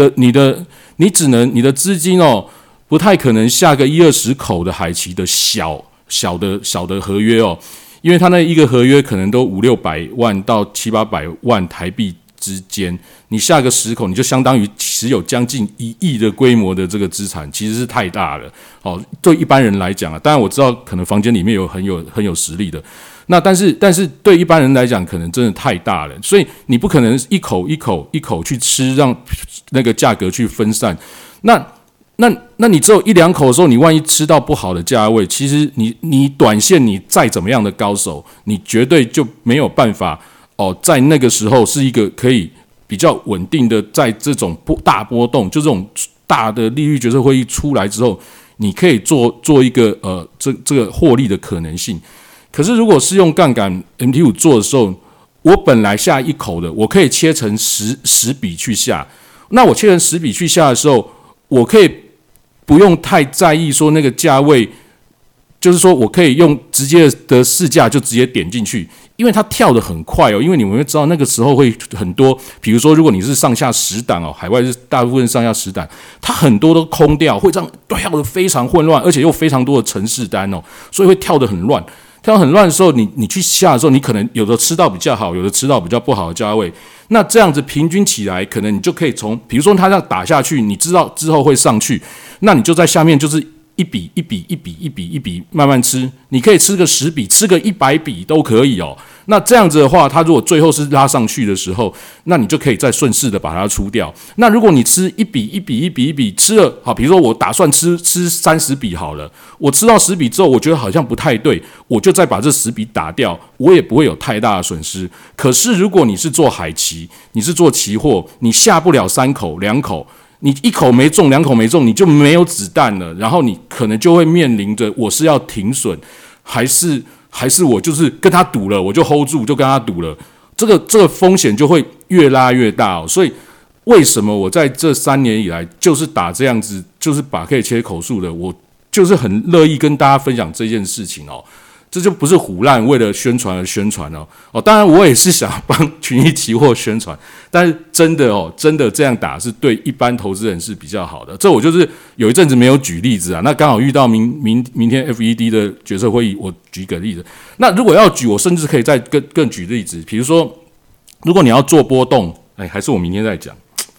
的资金不太可能下个1-20口的海期的小的合约因为它那一个合约可能都500-600万到700-800万台币之间，你下个10口，你就相当于持有将近1亿的规模的这个资产，其实是太大了对一般人来讲当然我知道可能房间里面有很有实力的，那但是对一般人来讲可能真的太大了，所以你不可能一口去吃，让那个价格去分散。那你只有1-2口的时候，你万一吃到不好的价位，其实你短线你再怎么样的高手，你绝对就没有办法在那个时候是一个可以比较稳定的，在这种大波动，就这种大的利率决策会议出来之后，你可以做一个这个获利的可能性。可是如果是用杠杆 MT5 做的时候，我本来下1口的，我可以切成10笔去下。那我切成10笔去下的时候，我可以不用太在意说那个价位，就是说我可以用直接的市价就直接点进去，因为它跳得很快因为你们会知道那个时候会很多，比如说如果你是上下10档海外是大部分上下10档，它很多都空掉，会这样跳得非常混乱，而且又非常多的程式单所以会跳得很乱。跳得很乱的时候，你去下的时候，你可能有的吃到比较好，有的吃到比较不好的价位。那这样子平均起来，可能你就可以从，比如说它这样打下去，你知道之后会上去，那你就在下面就是一笔慢慢吃，你可以吃个10笔，吃个100笔都可以那这样子的话，它如果最后是拉上去的时候，那你就可以再顺势的把它出掉。那如果你吃一笔吃了，好，比如说我打算吃30笔好了，我吃到10笔之后，我觉得好像不太对，我就再把这10笔打掉，我也不会有太大的损失。可是如果你是做海期，你是做期货，你下不了3口2口。你1口没中，2口没中，你就没有子弹了，然后你可能就会面临着我是要停损，还是我就是跟他赌了，我就 hold 住，就跟他赌了，这个风险就会越拉越大所以为什么我在这3年以来就是打这样子，就是把可以切口数的，我就是很乐意跟大家分享这件事情这就不是唬烂为了宣传而宣传当然我也是想帮群益期货宣传，但是真的这样打是对一般投资人是比较好的。这我就是有一阵子没有举例子那刚好遇到明天 FED 的决策会议，我举个例子。那如果要举，我甚至可以再更举例子，比如说如果你要做波动，还是我明天再讲。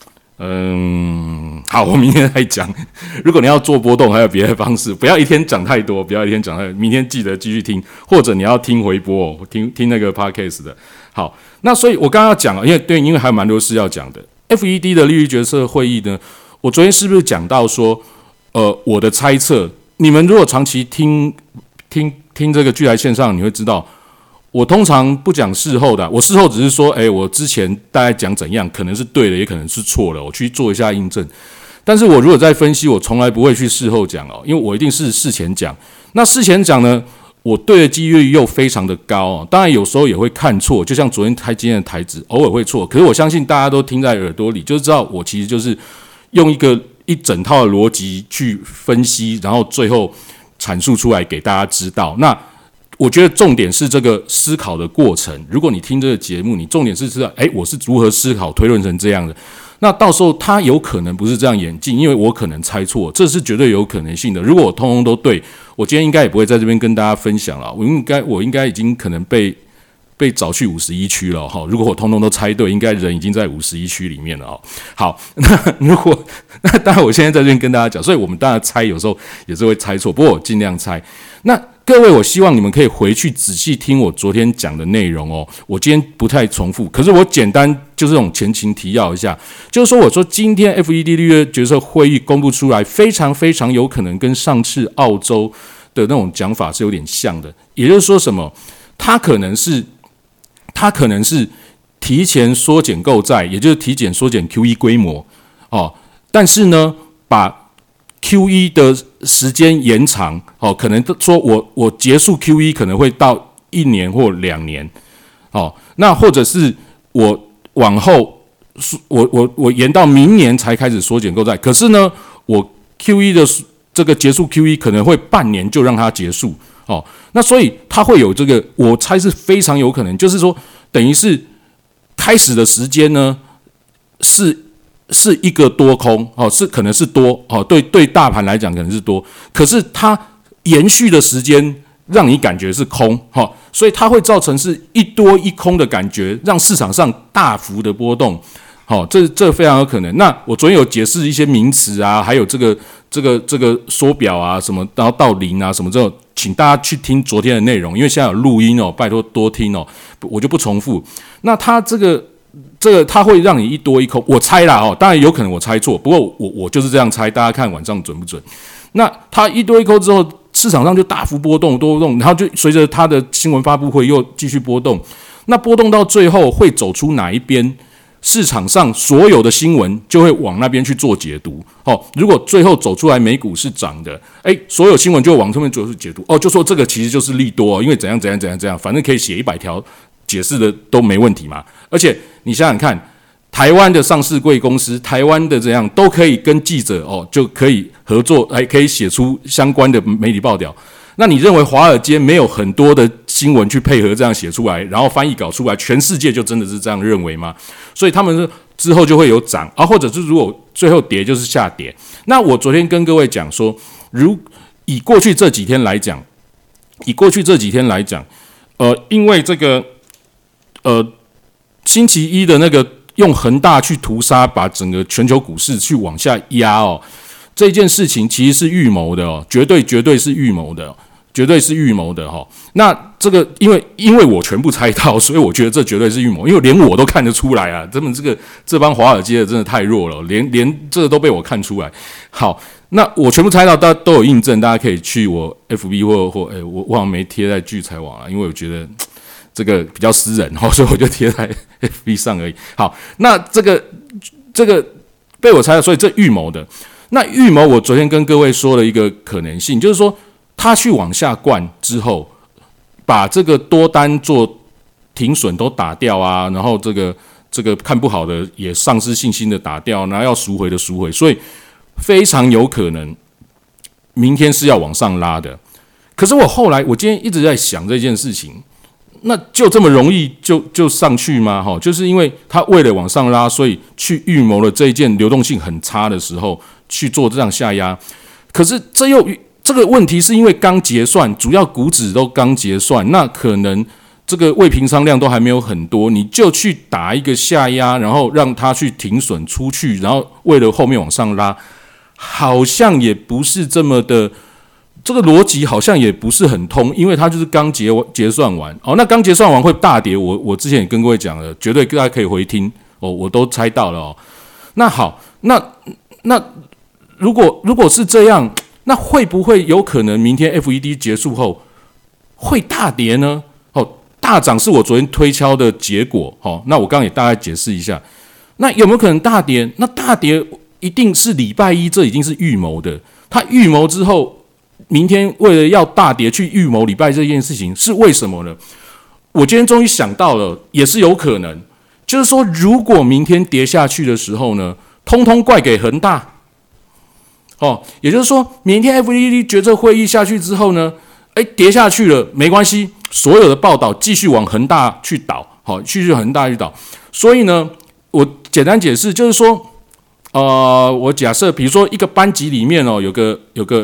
好，我明天再讲。如果你要做波动，还有别的方式，不要一天讲太多，明天记得继续听，或者你要听回播听那个 podcast 的。好，那所以我刚刚要讲了，因为还有蛮多事要讲的。FED 的利率决策会议呢，我昨天是不是讲到说，我的猜测你们如果长期听这个聚财线上，你会知道，我通常不讲事后的，我事后只是说，我之前大概讲怎样，可能是对的，也可能是错的，我去做一下印证。但是我如果在分析，我从来不会去事后讲哦，因为我一定是事前讲。那事前讲呢，我对的几率又非常的高哦。当然有时候也会看错，就像昨天开今天的台子，偶尔会错。可是我相信大家都听在耳朵里，就知道我其实就是用一整套的逻辑去分析，然后最后阐述出来给大家知道。那我觉得重点是这个思考的过程。如果你听这个节目，你重点是知道，我是如何思考推论成这样的。那到时候他有可能不是这样演进，因为我可能猜错，这是绝对有可能性的。如果我通通都对，我今天应该也不会在这边跟大家分享了。我应该已经可能被找去51区了哈。如果我通通都猜对，应该人已经在51区里面了哦。好，那当然我现在在这边跟大家讲，所以我们当然猜有时候也是会猜错，不过我尽量猜。那各位，我希望你们可以回去仔细听我昨天讲的内容哦。我今天不太重复，可是我简单就是这种前情提要一下，就是说我说今天 FED 利率决策会议公布出来，非常非常有可能跟上次澳洲的那种讲法是有点像的，也就是说什么，它可能是提前缩减购债，也就是提前缩减 QE 规模哦，但是呢，把QE 的时间延长，可能说我结束 QE 可能会到1年或2年，那或者是我往后我延到明年才开始缩减购债，可是呢，我 QE 的这个结束 QE 可能会半年就让它结束，那所以它会有这个，我猜是非常有可能，就是说等于是开始的时间呢是一个多空是可能是多对大盘来讲可能是多，可是它延续的时间让你感觉是空所以它会造成是一多一空的感觉，让市场上大幅的波动这非常有可能。那我昨天有解释一些名词啊，还有这个缩表啊什么，然后到零啊什么这种，请大家去听昨天的内容，因为现在有录音拜托多听我就不重复。那它这个它会让你一多一空，我猜啦当然有可能我猜错，不过我就是这样猜，大家看晚上准不准？那它一多一空之后，市场上就大幅波动，然后就随着它的新闻发布会又继续波动，那波动到最后会走出哪一边？市场上所有的新闻就会往那边去做解读如果最后走出来美股是涨的，所有新闻就往这边做解读就说这个其实就是利多因为怎样，反正可以写100条解释的都没问题嘛。而且你想想看，台湾的上市柜公司，台湾的这样都可以跟记者就可以合作，可以写出相关的媒体报道。那你认为华尔街没有很多的新闻去配合这样写出来，然后翻译稿出来，全世界就真的是这样认为吗？所以他们之后就会有涨或者是如果最后跌就是下跌。那我昨天跟各位讲说，以过去这几天来讲，因为这个星期一的那个用恒大去屠杀，把整个全球股市去往下压这件事情其实是预谋的绝对是预谋的。那这个因为我全部猜到，所以我觉得这绝对是预谋，因为连我都看得出来啊，他们这帮华尔街的真的太弱了，连这个都被我看出来。好，那我全部猜到，大家都有印证，大家可以去我 FB 或我好像没贴在聚财网因为我觉得这个比较私人所以我就贴在 FB 上而已。好，那这个被我猜到，所以这预谋的。那预谋我昨天跟各位说了一个可能性，就是说他去往下灌之后，把这个多单做停损都打掉啊，然后这个看不好的也丧失信心的打掉，然后要赎回的赎回，所以非常有可能明天是要往上拉的。可是我今天一直在想这件事情，那就这么容易就上去吗？就是因为他为了往上拉，所以去预谋了这一件流动性很差的时候去做这样下压。可是这个问题是因为刚结算，主要股指都刚结算，那可能这个未平仓量都还没有很多，你就去打一个下压，然后让它去停损出去，然后为了后面往上拉，好像也不是这么的，这个逻辑好像也不是很通，因为它就是刚结算完那刚结算完会大跌，我之前也跟各位讲了，绝对大家可以回听我都猜到了那好，那如果是这样， 那会不会有可能明天 FED 结束后会大跌呢？大涨是我昨天推敲的结果。那我刚刚也大概解释一下。那有没有可能大跌？那大跌一定是礼拜一，这已经是预谋的。他预谋之后，明天为了要大跌去预谋礼拜这件事情，是为什么呢？我今天终于想到了，也是有可能，就是说，如果明天跌下去的时候呢，通通怪给恒大。也就是说，明天 FED 决策会议下去之后呢，跌下去了没关系，所有的报道继续往恒大去导，继续恒大去导。所以呢，我简单解释，就是说，我假设，比如说一个班级里面有个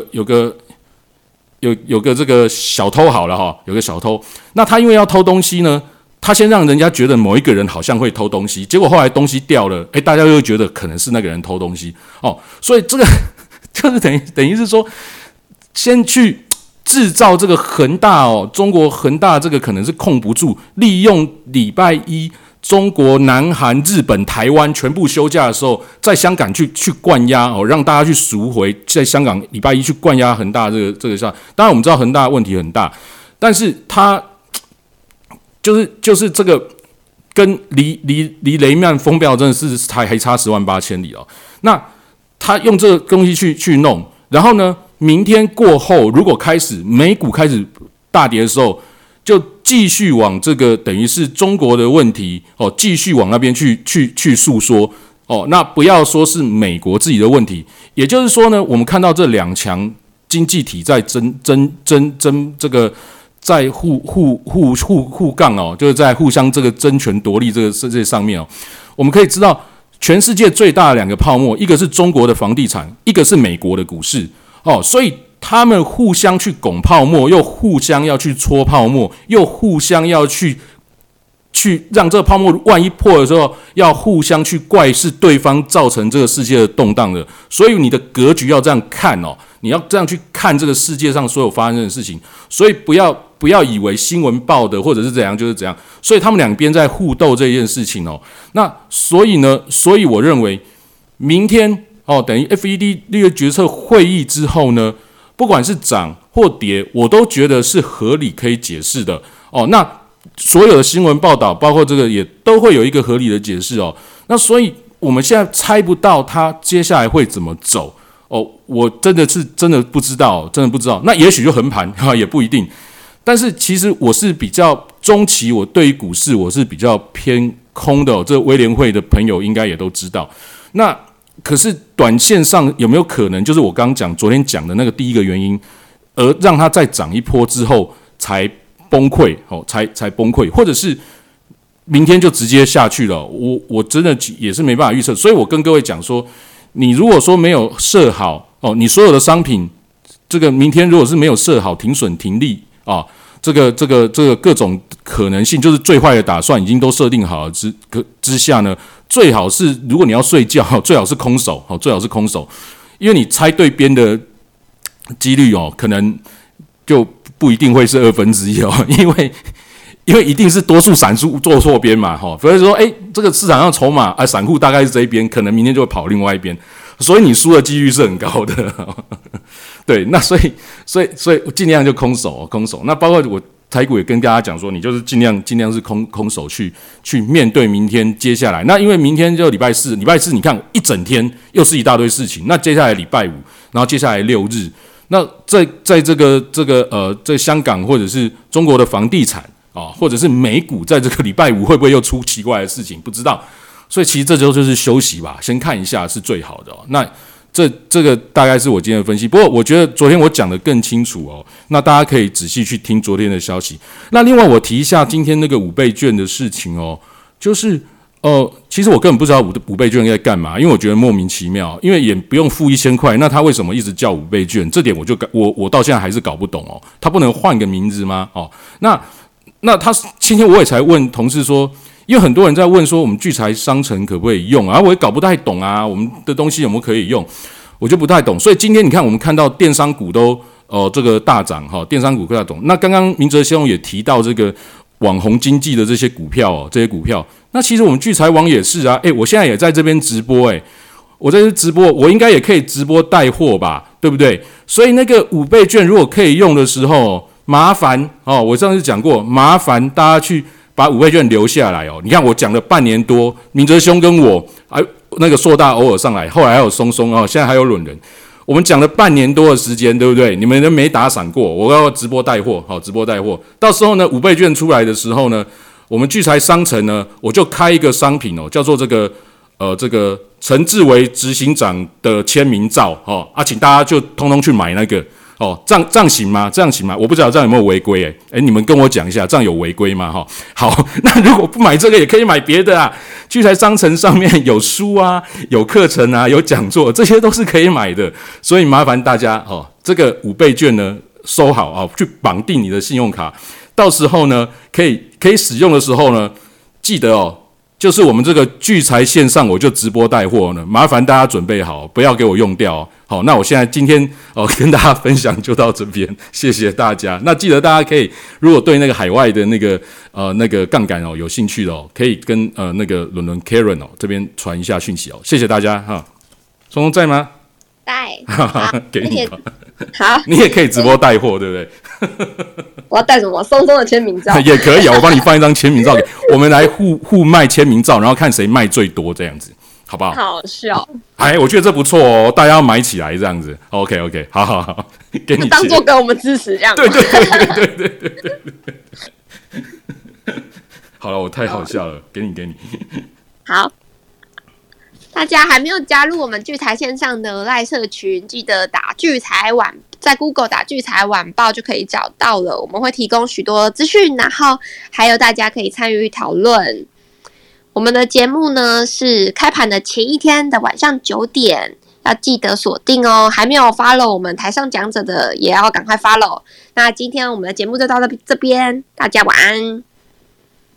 这个小偷好了有个小偷，那他因为要偷东西呢，他先让人家觉得某一个人好像会偷东西，结果后来东西掉了，大家又觉得可能是那个人偷东西所以这个就是等于是说，先去制造这个恒大中国恒大这个可能是控不住，利用礼拜一中国、南韩、日本、台湾全部休假的时候，在香港去灌压让大家去赎回，在香港礼拜一去灌压恒大这个项。当然我们知道恒大的问题很大，但是它就是这个跟离雷曼风暴真的是还差10万8千里那他用这个东西去弄，然后呢，明天过后如果美股开始大跌的时候，就继续往这个等于是中国的问题继续往那边去诉说那不要说是美国自己的问题，也就是说呢，我们看到这两强经济体在争这个在互杠就是在互相这个争权夺利这上面我们可以知道，全世界最大的两个泡沫，一个是中国的房地产，一个是美国的股市所以他们互相去拱泡沫，又互相要去戳泡沫，又互相要去让这个泡沫万一破的时候，要互相去怪是对方造成这个世界的动荡的。所以你的格局要这样看你要这样去看这个世界上所有发生的事情。所以不要以为新闻报的或者是怎样就是怎样。所以他们两边在互斗这件事情那所以我认为明天等于 FED 利率决策会议之后呢，不管是涨或跌，我都觉得是合理可以解释的那所有的新闻报道，包括这个也都会有一个合理的解释那所以我们现在猜不到它接下来会怎么走我真的不知道，真的不知道。那也许就横盘也不一定。但是其实我是比较中期，我对于股市我是比较偏空的这威联会的朋友应该也都知道。那可是短线上有没有可能，就是我刚刚昨天讲的那个第一个原因，而让它再涨一波之后才崩溃才崩溃，或者是明天就直接下去了，我真的也是没办法预测。所以我跟各位讲说，你如果说没有设好你所有的商品，这个明天如果是没有设好停损停利这个各种可能性，就是最坏的打算已经都设定好了之下呢，最好是如果你要睡觉，最好是空手最好是空手，因为你猜对边的几率可能就不一定会是1/2因为一定是多数散户做错边嘛所以说这个市场上筹码散户大概是这一边，可能明天就会跑另外一边，所以你输的几率是很高的对，那所以尽量就空手。那包括我台股也跟大家讲说，你就是尽量是空手去面对明天接下来。那因为明天就礼拜四你看一整天又是一大堆事情，那接下来礼拜五，然后接下来6日，那在这个在香港或者是中国的房地产或者是美股，在这个礼拜五会不会又出奇怪的事情，不知道。所以其实这就是休息吧，先看一下是最好的那这个大概是我今天的分析。不过我觉得昨天我讲得更清楚那大家可以仔细去听昨天的消息。那另外我提一下今天那个5倍券的事情就是其实我根本不知道五倍券在干嘛，因为我觉得莫名其妙，因为也不用付1000块，那他为什么一直叫5倍券？这点我到现在还是搞不懂他不能换个名字吗？那他今天我也才问同事说，因为很多人在问说我们聚财商城可不可以用我也搞不太懂我们的东西有没有可以用，我就不太懂。所以今天你看我们看到电商股都这个大涨电商股大涨。那刚刚明哲先生也提到这个网红经济的这些股票这些股票，那其实我们聚财网也是我现在也在这边直播我在这直播，我应该也可以直播带货吧， 对不对？所以那个5倍券如果可以用的时候，麻烦哦，我上次讲过，麻烦大家去把5倍券留下来哦。你看我讲了半年多，明哲兄跟我那个硕大偶尔上来，后来还有松松哦，现在还有伦人。我们讲了半年多的时间，对不对？你们都没打赏过，我要直播带货，好，直播带货。到时候呢，5倍券出来的时候呢，我们聚财商城呢，我就开一个商品哦，叫做这个陈志为执行长的签名照哦啊，请大家就通通去买那个哦，这样行吗？这样行吗？我不知道这样有没有违规诶，你们跟我讲一下，这样有违规吗？哈，好，那如果不买这个，也可以买别的啊。聚财商城上面有书啊，有课程啊，有讲座，这些都是可以买的。所以麻烦大家哦，这个5倍券呢收好啊，去绑定你的信用卡，到时候呢可以使用的时候呢，记得哦。就是我们这个聚财线上，我就直播带货呢，麻烦大家准备好，不要给我用掉哦。好，那我现在今天跟大家分享就到这边，谢谢大家。那记得大家可以，如果对那个海外的那个杠杆有兴趣的可以跟那个伦 Karen 这边传一下讯息谢谢大家哈。松松在吗？ 带， 给你吧。 好， 你也可以直播带货，对不对？ 我要带什么？松松的签名照也可以啊，我帮你放一张签名照给我们来互卖签名照，然后看谁卖最多这样子，好不好？ 好笑。 我觉得这不错哦，大家要买起来这样子。OK， 好，给你当做给我们支持这样。 对。好了，我太好笑了，给你。 好。大家还没有加入我们聚财线上的赖社群，记得打聚财晚，在 Google 打聚财晚报就可以找到了。我们会提供许多资讯，然后还有大家可以参与讨论。我们的节目呢是开盘的前一天的晚上9点，要记得锁定哦。还没有 follow 我们台上讲者的，也要赶快 follow。那今天我们的节目就到这边，大家晚安。